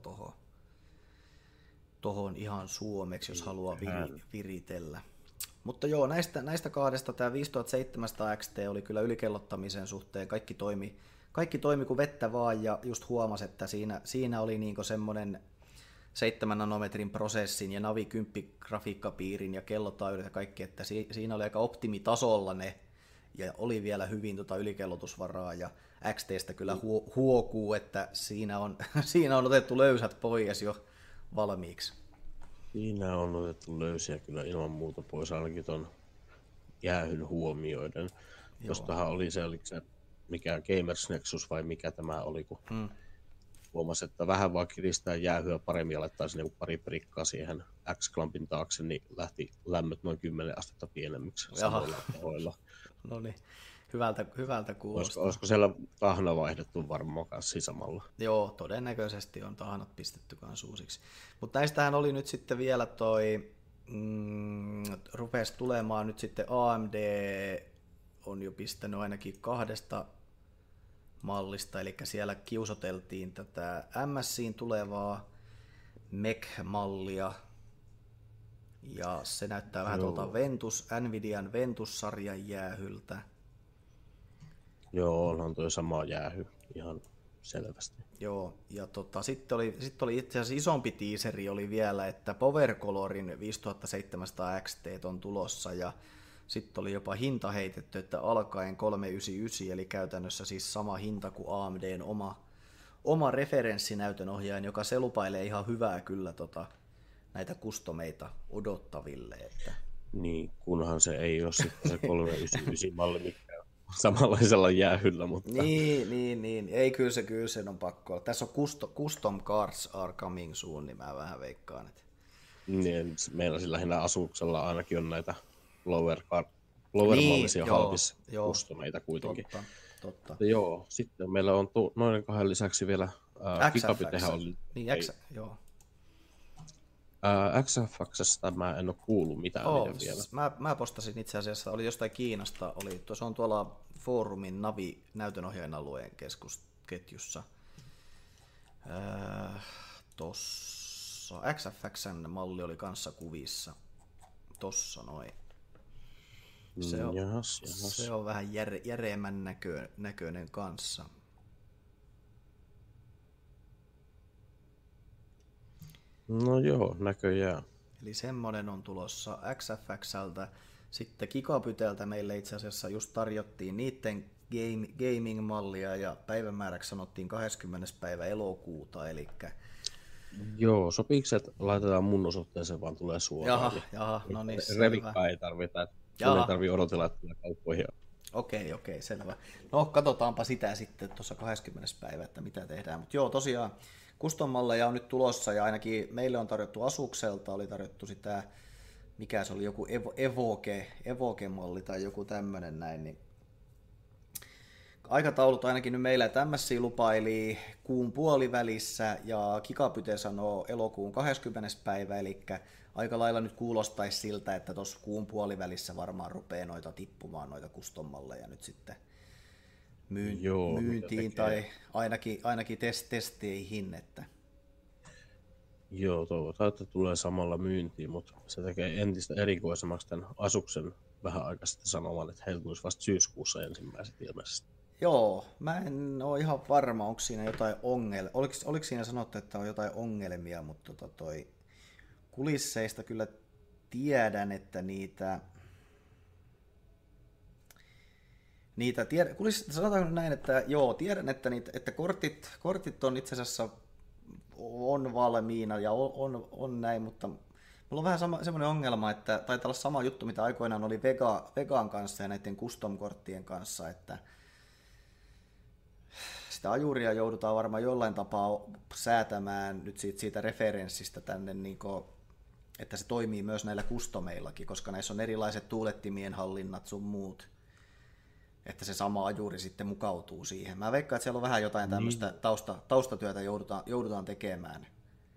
tohon ihan suomeksi, jos haluaa viritellä. Mutta joo, näistä kahdesta tämä 5700 XT oli kyllä ylikellottamisen suhteen, kaikki toimi kuin vettä vaan, ja just huomasi, että siinä oli niinku semmoinen 7 nanometrin prosessin ja Navi 10 grafiikkapiirin ja kellotaajuudet ja kaikki, että siinä oli aika optimitasolla ne, ja oli vielä hyvin ylikellotusvaraa, ja XTstä kyllä huokuu, että siinä on otettu löysät pois jo valmiiksi. Siinä on otettu löysiä kyllä ilman muuta pois, ainakin ton jäähyn huomioiden. Jostahan oli se mikä Gamers Nexus vai mikä tämä oli, kun huomasi, että vähän vaan kiristää jäähyä paremmin ja laittaa sinne pari prikkaa siihen X-klampin taakse, niin lähti lämmöt noin 10 astetta pienemmiksi samoilla tehoilla. No niin, hyvältä kuulostaa. Olisiko siellä tahna vaihdettu varmaan kanssa samalla? Joo, todennäköisesti on tahnat pistetty kanssa uusiksi. Mutta näistähän oli nyt sitten vielä rupesi tulemaan nyt sitten AMD on jo pistänyt ainakin 2 mallista, eli siellä kiusoteltiin tätä MSiin tulevaa MEC-mallia, ja se näyttää vähän tuolta Nvidian Ventus-sarjan jäähyltä. Joo, onhan tuo sama jäähy ihan selvästi. Joo, ja sitten oli itse asiassa isompi tiiseri oli vielä, että PowerColorin 5700 XT on tulossa, ja sitten oli jopa hinta heitetty, että alkaen 399, eli käytännössä siis sama hinta kuin AMDn oma referenssinäytönohjaaja, joka se lupailee ihan hyvää kyllä näitä kustomeita odottaville. Että. Niin, kunhan se ei ole sitten se 399 malli, mikä on samanlaisella jäähyllä. Mutta. Niin. Ei, kyllä sen on pakko olla. Tässä on custom cards are coming soon, niin mä vähän veikkaan. Että. Niin, meillä lähinnä Asuksella ainakin on näitä lower-mallisia halpis kustomeita kuitenkin. Totta. Joo, sitten meillä on noiden 2 lisäksi vielä Gigabitehän oli. Niin, joo. XFX:stä mä en ole kuullut mitään vielä. Mä postasin itse asiassa, oli jostain Kiinasta, se on tuolla foorumin Navi näytönohjaajan alueen ketjussa. Tossa XFXn malli oli kanssa kuvissa. Tossa noin. Se on vähän järeemmän näköinen kanssa. No joo, näköjään. Eli semmonen on tulossa XFXltä. Sitten Gigabiteltä meille itse asiassa just tarjottiin niiden gaming-mallia, ja päivämääräksi sanottiin 20. päivä elokuuta, eli. Joo, sopiiko se, että laitetaan mun osoitteeseen, vaan tulee suoraan? Jaha, no niin, revikkaa ei tarvita, sun ei tarvitse odotella, että tulee kauppoihin. Okei, selvä. No, katsotaanpa sitä sitten tuossa 20. päivä, että mitä tehdään. Mutta joo, tosiaan custom-malleja on nyt tulossa, ja ainakin meille on tarjottu Asukselta, oli tarjottu sitä, mikä se oli, joku Evoke-malli tai joku tämmönen näin, niin aikataulut ainakin nyt meillä, että MSI lupaili kuun puolivälissä ja Gigabite sanoo elokuun 20. päivä, eli aika lailla nyt kuulostaisi siltä, että tuossa kuun puolivälissä varmaan rupeaa noita tippumaan noita custom-malleja nyt sitten myyntiin tai ainakin testeihin. Että. Joo, toivotaan, että tulee samalla myyntiin, mutta se tekee entistä erikoisemmaksi tämän Asuksen vähän aikaa sitten sanomaan, että heillä tulisi vasta syyskuussa ensimmäiset ilmeisesti. Joo, mä en ole ihan varma, onko siinä jotain ongelmia. Oliko siinä sanottu, että on jotain ongelmia, mutta toi kulisseista kyllä tiedän, että sanotaanko näin, että joo, tiedän, että, että kortit on itse asiassa on valmiina ja on näin, mutta mulla on vähän semmoinen ongelma, että taitaa olla sama juttu, mitä aikoinaan oli Vegan kanssa ja näiden custom-korttien kanssa, että sitä ajuria joudutaan varmaan jollain tapaa säätämään nyt siitä referenssistä tänne, niin kuin, että se toimii myös näillä customeillakin, koska näissä on erilaiset tuulettimien hallinnat sun muut, että se sama ajuri sitten mukautuu siihen. Mä veikkaan, että siellä on vähän jotain tämmöistä taustatyötä joudutaan tekemään.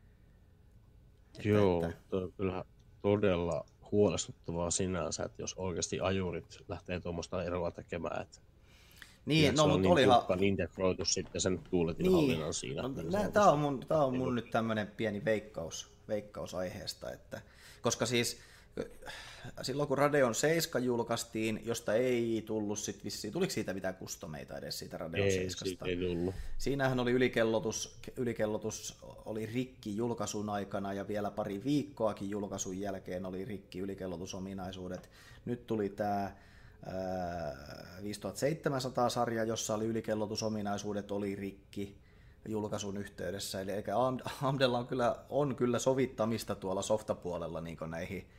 Joo, toi on kyllä todella huolestuttavaa sinänsä, että jos oikeasti ajurit lähtee tuommoista eroa tekemään, että niin, no, mutta olihan integroitu sitten sen tuuletin hallinnan siinä. No, tämä on mun nyt tämmöinen pieni veikkaus aiheesta, että koska siis silloin kun Radeon 7 julkaistiin, josta ei tullut sit vissiin, tuliko siitä mitään kustomeita edes siitä Radeon 7? Ei tullut. Siinähän oli ylikellotus oli rikki julkaisun aikana ja vielä pari viikkoakin julkaisun jälkeen oli rikki ylikellotusominaisuudet. Nyt tuli tämä 5700-sarja, jossa oli ylikellotusominaisuudet, oli rikki julkaisun yhteydessä. Eli AMDlla on kyllä sovittamista tuolla softapuolella niin näihin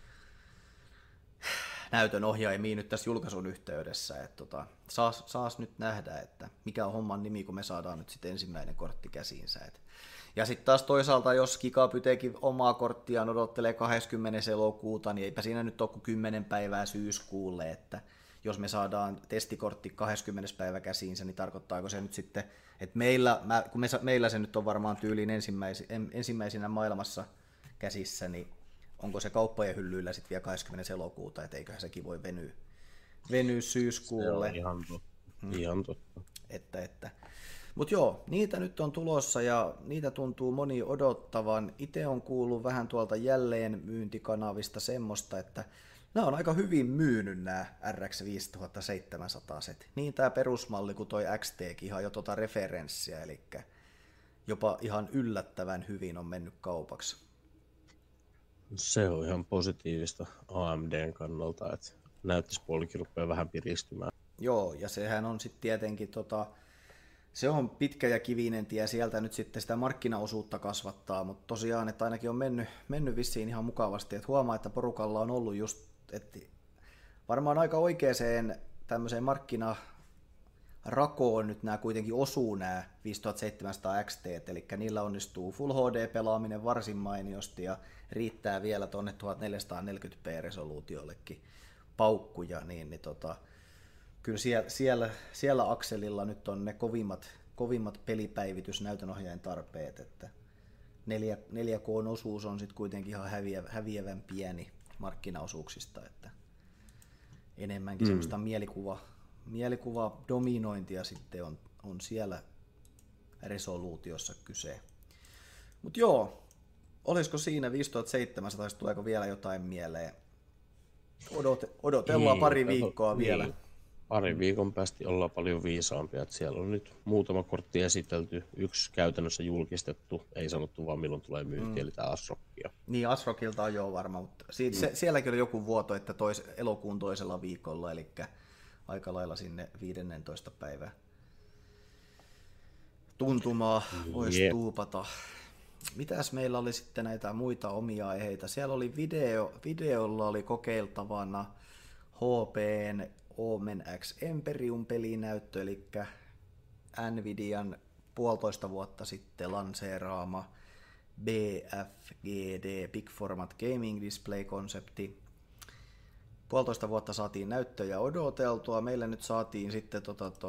näytön ohjaimiin nyt tässä julkaisun yhteydessä. Että saas nyt nähdä, että mikä on homman nimi, kun me saadaan nyt sitten ensimmäinen kortti käsiinsä. Ja sitten taas toisaalta, jos Gigapytekin omaa korttiaan odottelee 20. elokuuta, niin eipä siinä nyt ole kuin 10 päivää syyskuulle, että jos me saadaan testikortti 20. päivä käsiinsä, niin tarkoittaako se nyt sitten, että meillä se nyt on varmaan tyyliin ensimmäisenä maailmassa käsissä, niin onko se kauppojen hyllyillä sitten vielä 20. elokuuta, että eiköhän sekin voi venyä syyskuulle. Se on ihan totta. Mutta joo, niitä nyt on tulossa ja niitä tuntuu moni odottavan. Itse on kuullut vähän tuolta jälleenmyyntikanavista semmoista, että nämä on aika hyvin myynyt nämä RX 5700. Niin tämä perusmalli kuin toi XTkin ihan jo tuota referenssiä, eli jopa ihan yllättävän hyvin on mennyt kaupaksi. Se on ihan positiivista AMDn kannalta, että näyttöspuolikin rupeaa vähän piristymään. Joo, ja sehän on sitten tietenkin, se on pitkä ja kivinen tie sieltä nyt sitten sitä markkinaosuutta kasvattaa, mutta tosiaan, että ainakin on mennyt vissiin ihan mukavasti, että huomaa, että porukalla on ollut just, että varmaan aika oikeaan tämmöiseen markkinarakoon nyt nämä kuitenkin osuu nämä 5700 XT, eli niillä onnistuu Full HD-pelaaminen varsin mainiosti ja riittää vielä tuonne 1440p-resoluutiollekin paukkuja, niin kyllä siellä akselilla nyt on ne kovimmat pelipäivitysnäytönohjaajien tarpeet, että 4K:n osuus on sitten kuitenkin ihan häviävän pieni markkinaosuuksista, että enemmänkin semmoista mielikuva dominointia sitten on siellä resoluutiossa kyse. Mutta joo, olisiko siinä 5700, tuleeko vielä jotain mieleen? Odotellaan pari viikkoa vielä. Parin viikon päästä ollaan paljon viisaampia. Että siellä on nyt muutama kortti esitelty, yksi käytännössä julkistettu, ei sanottu vaan milloin tulee myynti, eli tämä Asrockia. Niin, Asrockilta on jo varma, mutta sielläkin oli joku vuoto, että elokuun toisella viikolla, eli aika lailla sinne 15. päivä tuntumaa voisi tuupata. Mitäs meillä oli sitten näitä muita omia aiheita? Siellä oli videolla oli kokeiltavana HP:n Omen X Emperium-pelinäyttö, eli Nvidian 1,5 vuotta sitten lanseeraama BFGD, Big Format Gaming Display-konsepti. 1,5 vuotta saatiin näyttöjä odoteltua. Meillä nyt saatiin sitten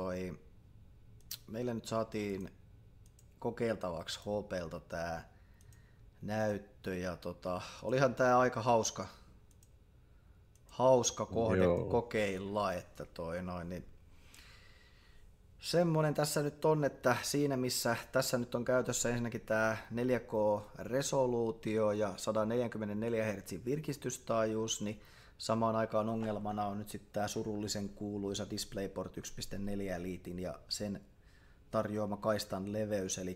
kokeiltavaksi HP:lta tämä näyttö, ja olihan tämä aika hauska kohde kokeilla, että niin semmoinen tässä nyt on, että siinä missä tässä nyt on käytössä ensinnäkin tämä 4K-resoluutio ja 144 Hz virkistystaajuus, niin Samaan aikaan ongelmana on nyt sitten tämä surullisen kuuluisa DisplayPort 1.4 liitin ja sen tarjoama kaistan leveys, eli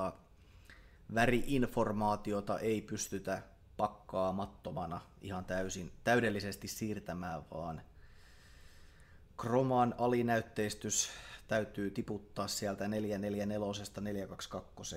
väriinformaatiota ei pystytä pakkaamattomana ihan täydellisesti siirtämään, vaan Chroman alinäytteistys täytyy tiputtaa sieltä 444 422.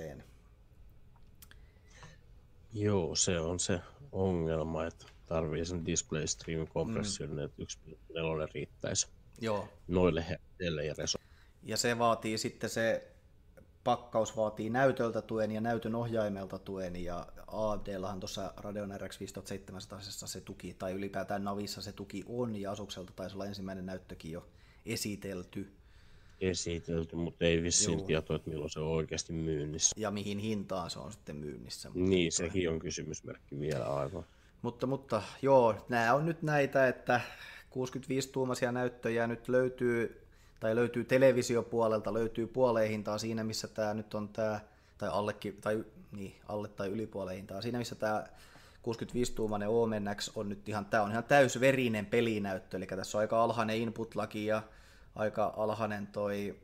Joo, se on se ongelma, että tarvii sen display stream kompression, että 1.4 riittäisi noille herteille ja ja se vaatii sitten pakkaus vaatii näytöltä tuen ja näytön ohjaimelta tuen, ja AMDllahan tuossa Radeon RX 5700 se tuki, tai ylipäätään Navissa se tuki on, ja Asusselta taisi olla ensimmäinen näyttökin jo esitelty, mutta ei vissiin tietoa, että milloin se on oikeasti myynnissä. Ja mihin hintaan se on sitten myynnissä. Niin, sekin on kysymysmerkki vielä aivan. Mutta joo, nämä on nyt näitä, että 65-tuumaisia näyttöjä nyt löytyy televisiopuolelta, löytyy puoleen hintaa siinä, missä tämä nyt on tämä, tai alle tai yli puoleen hintaa. Siinä, missä tämä 65-tuumainen Omen X on nyt ihan täysverinen pelinäyttö, eli tässä on aika alhainen input-laki ja aika alhainen toi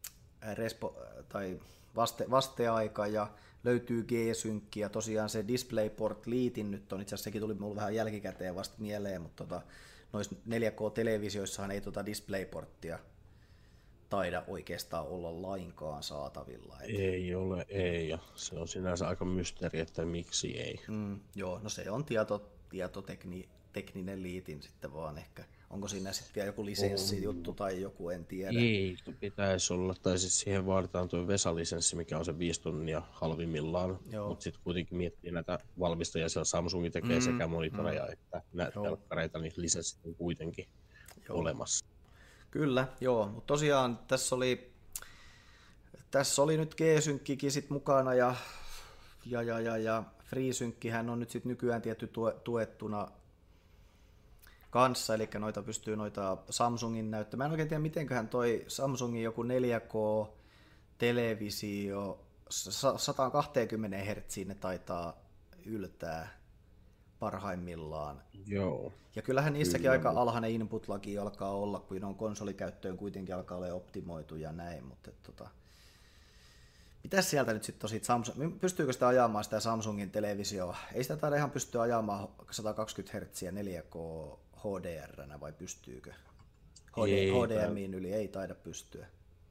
vasteaika ja löytyy G-synkki ja tosiaan se DisplayPort liitin nyt on, itse asiassa sekin tuli mulle vähän jälkikäteen vasta mieleen, mutta noissa 4K-televisioissahan ei DisplayPorttia taida oikeastaan olla lainkaan saatavilla. Ei ole, ja se on sinänsä aika mysteeri, että miksi ei. Joo, no se on tietotekninen liitin sitten vaan ehkä. Onko siinä sitten vielä joku lisenssijuttu tai joku, en tiedä. Ei, pitäisi olla, tai siis siihen vaaditaan tuo Vesa-lisenssi, mikä on se 5 tonnia halvimmillaan, mutta sitten kuitenkin miettii näitä valmistajia, siellä Samsung tekee sekä monitoreja että näitä telkkareita, niin lisenssit on kuitenkin olemassa. Kyllä, joo, mutta tosiaan tässä oli nyt G-synkkikin sit mukana ja FreeSynkkihän on nyt sit nykyään tietty tuettuna kanssa, eli noita Samsungin näyttää. Mä en oikein tiedä, mitenköhän toi Samsungin joku 4K-televisio 120 Hz ne taitaa yltää parhaimmillaan. Joo. Ja kyllähän niissäkin aika alhainen input-laki alkaa olla, kun on konsolikäyttöön kuitenkin alkaa olla optimoitu ja näin, mutta mitäs sieltä nyt sitten siitä Samsung, pystyykö sitä ajamaan sitä Samsungin televisioa? Ei sitä taida ihan pysty ajamaan 120 Hz 4K HDR vai pystyykö? HDMIin yli ei taida pystyä.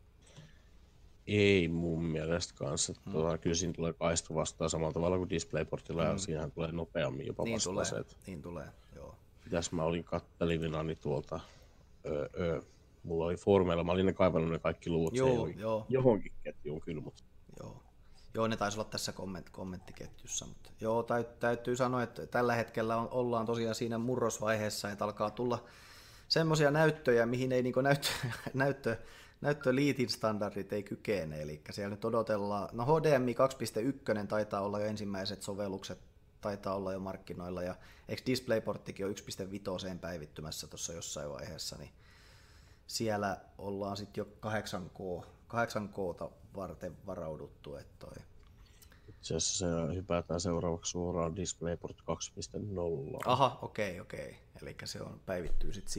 Ei mun mielestä kanssa. Kyllä siinä tulee kaista vastaan samalla tavalla kuin DisplayPortilla ja siinähän tulee nopeammin jopa vastaan. Niin tulee, joo. Mitäs mä olin kattelivinani tuolta, mulla oli foorumeilla, mä olin ne kaivannut ne kaikki luvut, johonkin ketjuun kyllä. Mutta... Joo, ne taisi olla tässä kommenttiketjussa, mutta joo, täytyy sanoa, että tällä hetkellä ollaan tosiaan siinä murrosvaiheessa, että alkaa tulla semmoisia näyttöjä, mihin ei niinku näyttöliitin standardit ei kykene, eli siellä nyt odotellaan, no HDMI 2.1 taitaa olla jo ensimmäiset sovellukset, taitaa olla jo markkinoilla, ja eikö DisplayPorttikin on 1.5 päivittymässä tuossa jossain vaiheessa, niin siellä ollaan sitten jo 8K:ta varten varauduttu. Itse asiassa se hypätään seuraavaksi suoraan DisplayPort 2.0. Aha, okei. Eli se on päivittyy sitten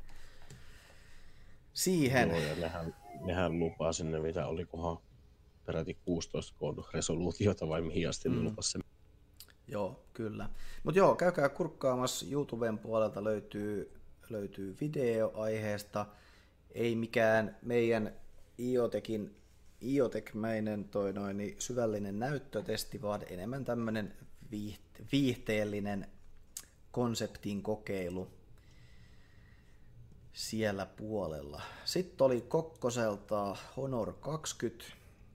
siihen. Joo, ja nehän lupaa sinne, mitä olikohan peräti 16K resoluutiota vai mihin asti ne lupasi sen. Joo, kyllä. Mutta joo, käykää kurkkaamassa, YouTuben puolelta löytyy video aiheesta. Ei mikään meidän IoTech-mäinen syvällinen näyttötesti, vaan enemmän tämmöinen viihteellinen konseptin kokeilu siellä puolella. Sitten oli Kokkoselta Honor 20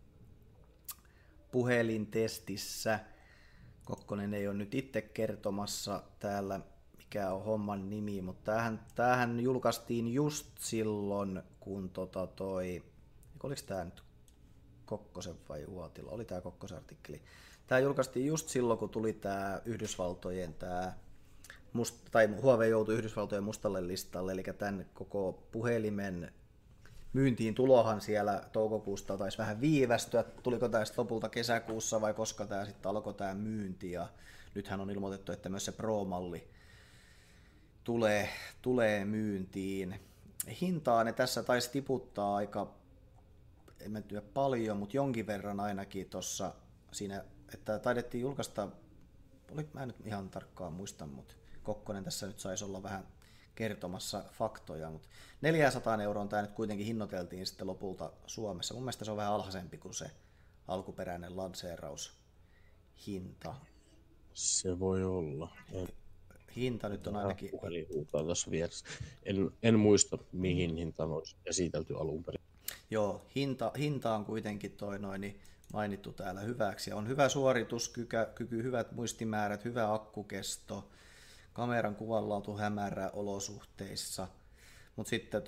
puhelintestissä. Kokkonen ei ole nyt itse kertomassa täällä, mikä on homman nimi, mutta tämähän julkaistiin just silloin, kun oliko tämä nyt Kokkosen vai Uotila? Oli tämä Kokkosen artikkeli. Tämä julkaistiin just silloin, kun tuli tämä Yhdysvaltojen Huawei joutui Yhdysvaltojen mustalle listalle, eli tämän koko puhelimen myyntiin tulohan siellä toukokuusta taisi vähän viivästyä. Tuliko tämä sitten lopulta kesäkuussa vai koska tämä sitten alkoi tämä myynti, ja nythän on ilmoitettu, että myös se Pro-malli tulee myyntiin. Hintaa ne tässä taisi tiputtaa aika, en mä tiedä paljon, mutta jonkin verran ainakin tuossa siinä, että taidettiin julkaista, mä en nyt ihan tarkkaan muista, mutta Kokkonen tässä nyt saisi olla vähän kertomassa faktoja, mutta 400 € tämä nyt kuitenkin hinnoiteltiin sitten lopulta Suomessa. Mun mielestä se on vähän alhaisempi kuin se alkuperäinen lanseeraushinta. Se voi olla. Hinta nyt on ainakin... Puhelin huutaa tuossa vieressä. En muista, mihin hintaan olisi esitelty alun perin. Joo, hinta on kuitenkin niin mainittu täällä hyväksi. On hyvä suorituskyky, hyvät muistimäärät, hyvä akkukesto, kameran kuvanlaatu hämärä olosuhteissa. Mutta sitten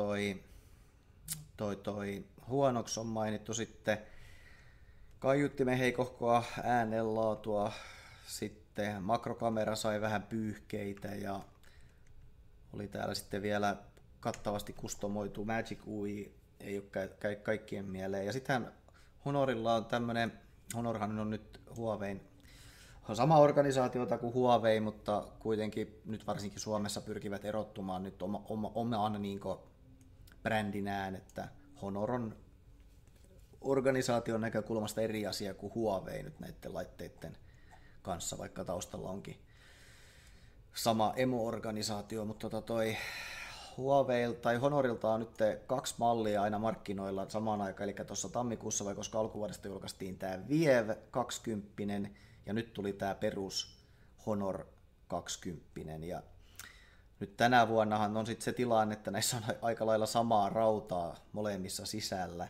toi huonoksi on mainittu sitten kaiuttimen heikohkoa, äänenlaatua, sitten makrokamera sai vähän pyyhkeitä ja oli täällä sitten vielä kattavasti kustomoitu Magic UI, ei ole kaikkien mieleen. Ja sittenhän Honorilla on tämmöinen, Honorhan on nyt Huawein, on sama organisaatiota kuin Huawei, mutta kuitenkin nyt varsinkin Suomessa pyrkivät erottumaan nyt oman niin brändinään, että Honor on organisaation näkökulmasta eri asia kuin Huawei nyt näiden laitteiden kanssa, vaikka taustalla onkin sama emo-organisaatio, mutta toi Huawei tai Honorilta on nyt 2 mallia aina markkinoilla samaan aikaan, eli tuossa tammikuussa, vai koska alkuvuodesta julkaistiin tämä Viev 20 ja nyt tuli tämä perus Honor 20 ja nyt tänä vuonnahan on sitten se tilanne, että näissä on aika lailla samaa rautaa molemmissa sisällä.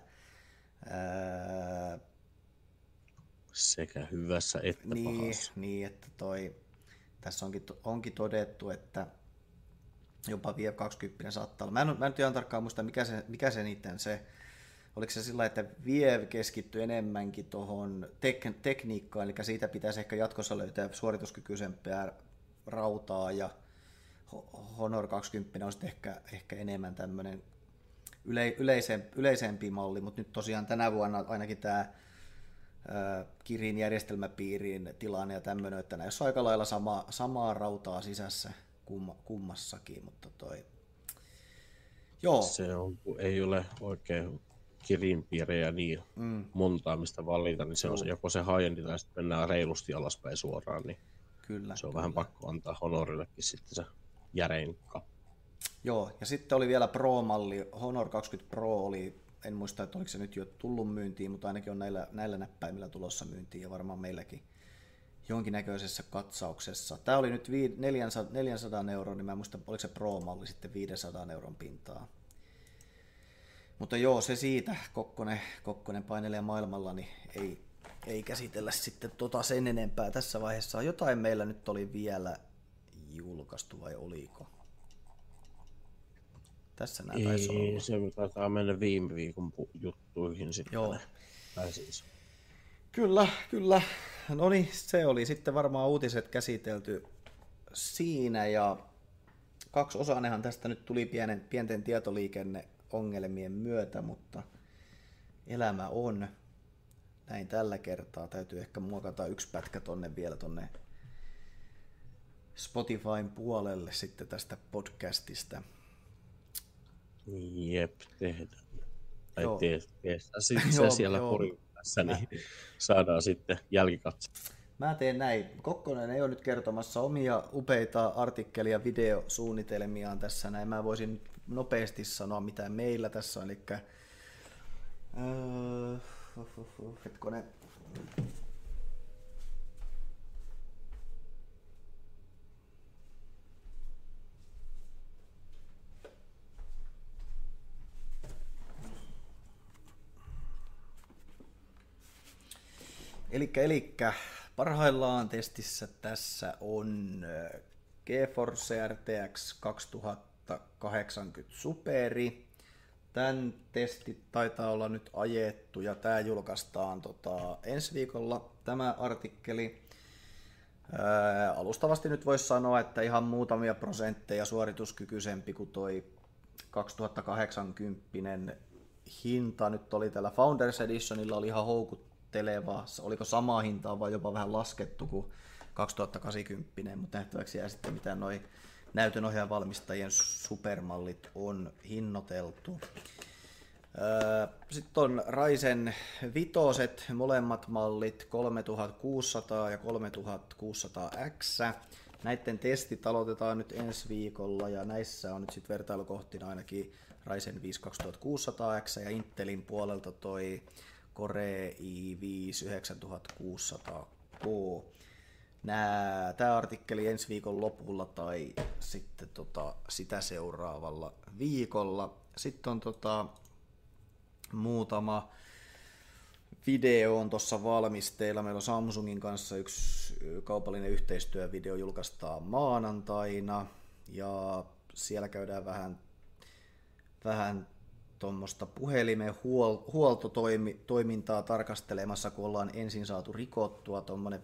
Sekä hyvässä että pahassa. Niin, että tässä onkin todettu, että jopa Viev 20 saattaa olla. Mä en nyt ihan tarkkaan muista, mikä se niiden se, oliko se sillä, että Viev keskittyy enemmänkin tuohon tekniikkaan, eli siitä pitäisi ehkä jatkossa löytää suorituskykyisempää rautaa, ja Honor 20 on sitten ehkä enemmän tämmöinen yleisempi malli, mutta nyt tosiaan tänä vuonna ainakin tämä Kirin järjestelmäpiiriin tilanne ja tämmöinen, että näissä on aika lailla samaa rautaa sisässä kummassakin, mutta joo. Se on, kun ei ole oikein Kirin piirejä niin montaa, mistä valita, niin se on joko se high-end tai sitten mennään reilusti alaspäin suoraan, niin kyllä, se on vähän pakko antaa Honorillekin sitten se järein kappa. Joo, ja sitten oli vielä Pro-malli, Honor 20 Pro oli, en muista, että oliko se nyt jo tullut myyntiin, mutta ainakin on näillä näppäimillä tulossa myyntiin ja varmaan meilläkin jonkinnäköisessä katsauksessa. Tämä oli nyt 400 €, niin mä en muista, oliko se Pro-malli sitten 500 € pintaa. Mutta joo, se siitä, Kokkonen painelee maailmalla, niin ei käsitellä sitten sen enempää tässä vaiheessa. Jotain meillä nyt oli vielä julkaistu vai oliko? Tässä nämä taisi olla. Se taitaa mennä viime viikon juttuihin sitten. Joo. Siis. Kyllä. No niin, se oli sitten varmaan uutiset käsitelty siinä, ja 2-osainenhan tästä nyt tuli pienten tietoliikenneongelmien myötä, mutta elämä on näin tällä kertaa. Täytyy ehkä muokata yksi pätkä vielä tonne Spotifyn puolelle sitten tästä podcastista. Jep, tehdään. Tai sitten se siellä Porin-päässä, niin saadaan sitten jälkikatso. Mä teen näin. Kokkonen ei ole nyt kertomassa omia upeita artikkeli- ja videosuunnitelmiaan tässä näin. Mä voisin nopeasti sanoa, mitä meillä tässä on. Eli hetkonen. Elikkä parhaillaan testissä tässä on GeForce RTX 2080 Superi. Tämän testi taitaa olla nyt ajettu ja tämä julkaistaan ensi viikolla tämä artikkeli. Alustavasti nyt voisi sanoa, että ihan muutamia prosentteja suorituskykyisempi kuin toi 2080 hinta. Nyt oli tällä Founders Editionilla oli ihan houkutteleva. Oliko samaa hintaa vai jopa vähän laskettu kuin 2080, mutta nähtäväksi jää sitten mitä noi näytönohjaajan valmistajien supermallit on hinnoiteltu. Sitten on Ryzen 5, molemmat mallit 3600 ja 3600X. Näiden testit aloitetaan nyt ensi viikolla ja näissä on nyt sitten vertailukohtina ainakin Ryzen 5 2600X ja Intelin puolelta toi Core i5 9600K. Tämä artikkeli ensi viikon lopulla tai sitten sitä seuraavalla viikolla. Sitten on muutama video on tuossa valmisteilla. Meillä on Samsungin kanssa yksi kaupallinen yhteistyövideo julkaistaan maanantaina ja siellä käydään vähän tuommoista puhelimen huoltotoimintaa tarkastelemassa, kun ollaan ensin saatu rikottua tuommoinen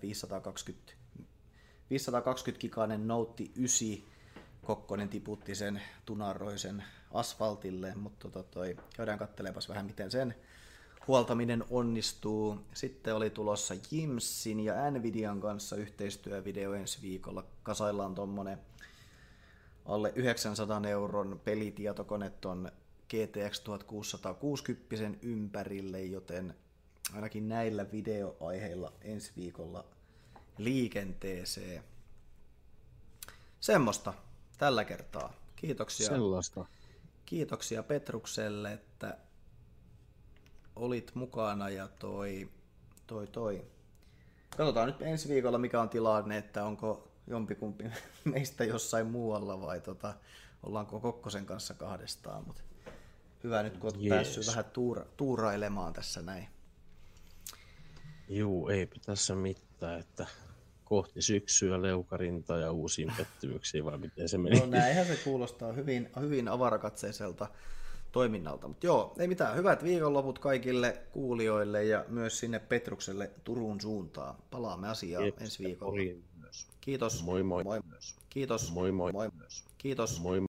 520 gigainen Note 9. Kokkonen tiputti sen tunarroisen asfaltille, mutta käydään katselemaan vähän, miten sen huoltaminen onnistuu. Sitten oli tulossa Jimsin ja Nvidian kanssa yhteistyövideo ensi viikolla. Kasaillaan tuommoinen alle 900 euron pelitietokone ton GTX 1660 ympärille, joten ainakin näillä videoaiheilla ensi viikolla liikenteeseen. Semmoista tällä kertaa. Kiitoksia. Sellaista. Kiitoksia Petrukselle, että olit mukana ja toi. Katsotaan nyt ensi viikolla mikä on tilanne, että onko jompikumpi meistä jossain muualla vai ollaanko Kokkosen kanssa kahdestaan, mutta hyvä nyt kun olet päässyt vähän tuurailemaan tässä näin. Juu, eipä tässä mitään, että kohti syksyä leukarinta ja uusiin pettymyksiin, vai miten se meni? No näinhän se kuulostaa hyvin avarakatseiselta toiminnalta. Mutta joo, ei mitään. Hyvät viikonloput kaikille kuulijoille ja myös sinne Petrukselle Turun suuntaan. Palaamme asiaan ensi viikolla. Kiitos. Moi moi. Kiitos. Moi moi. Kiitos. Moi.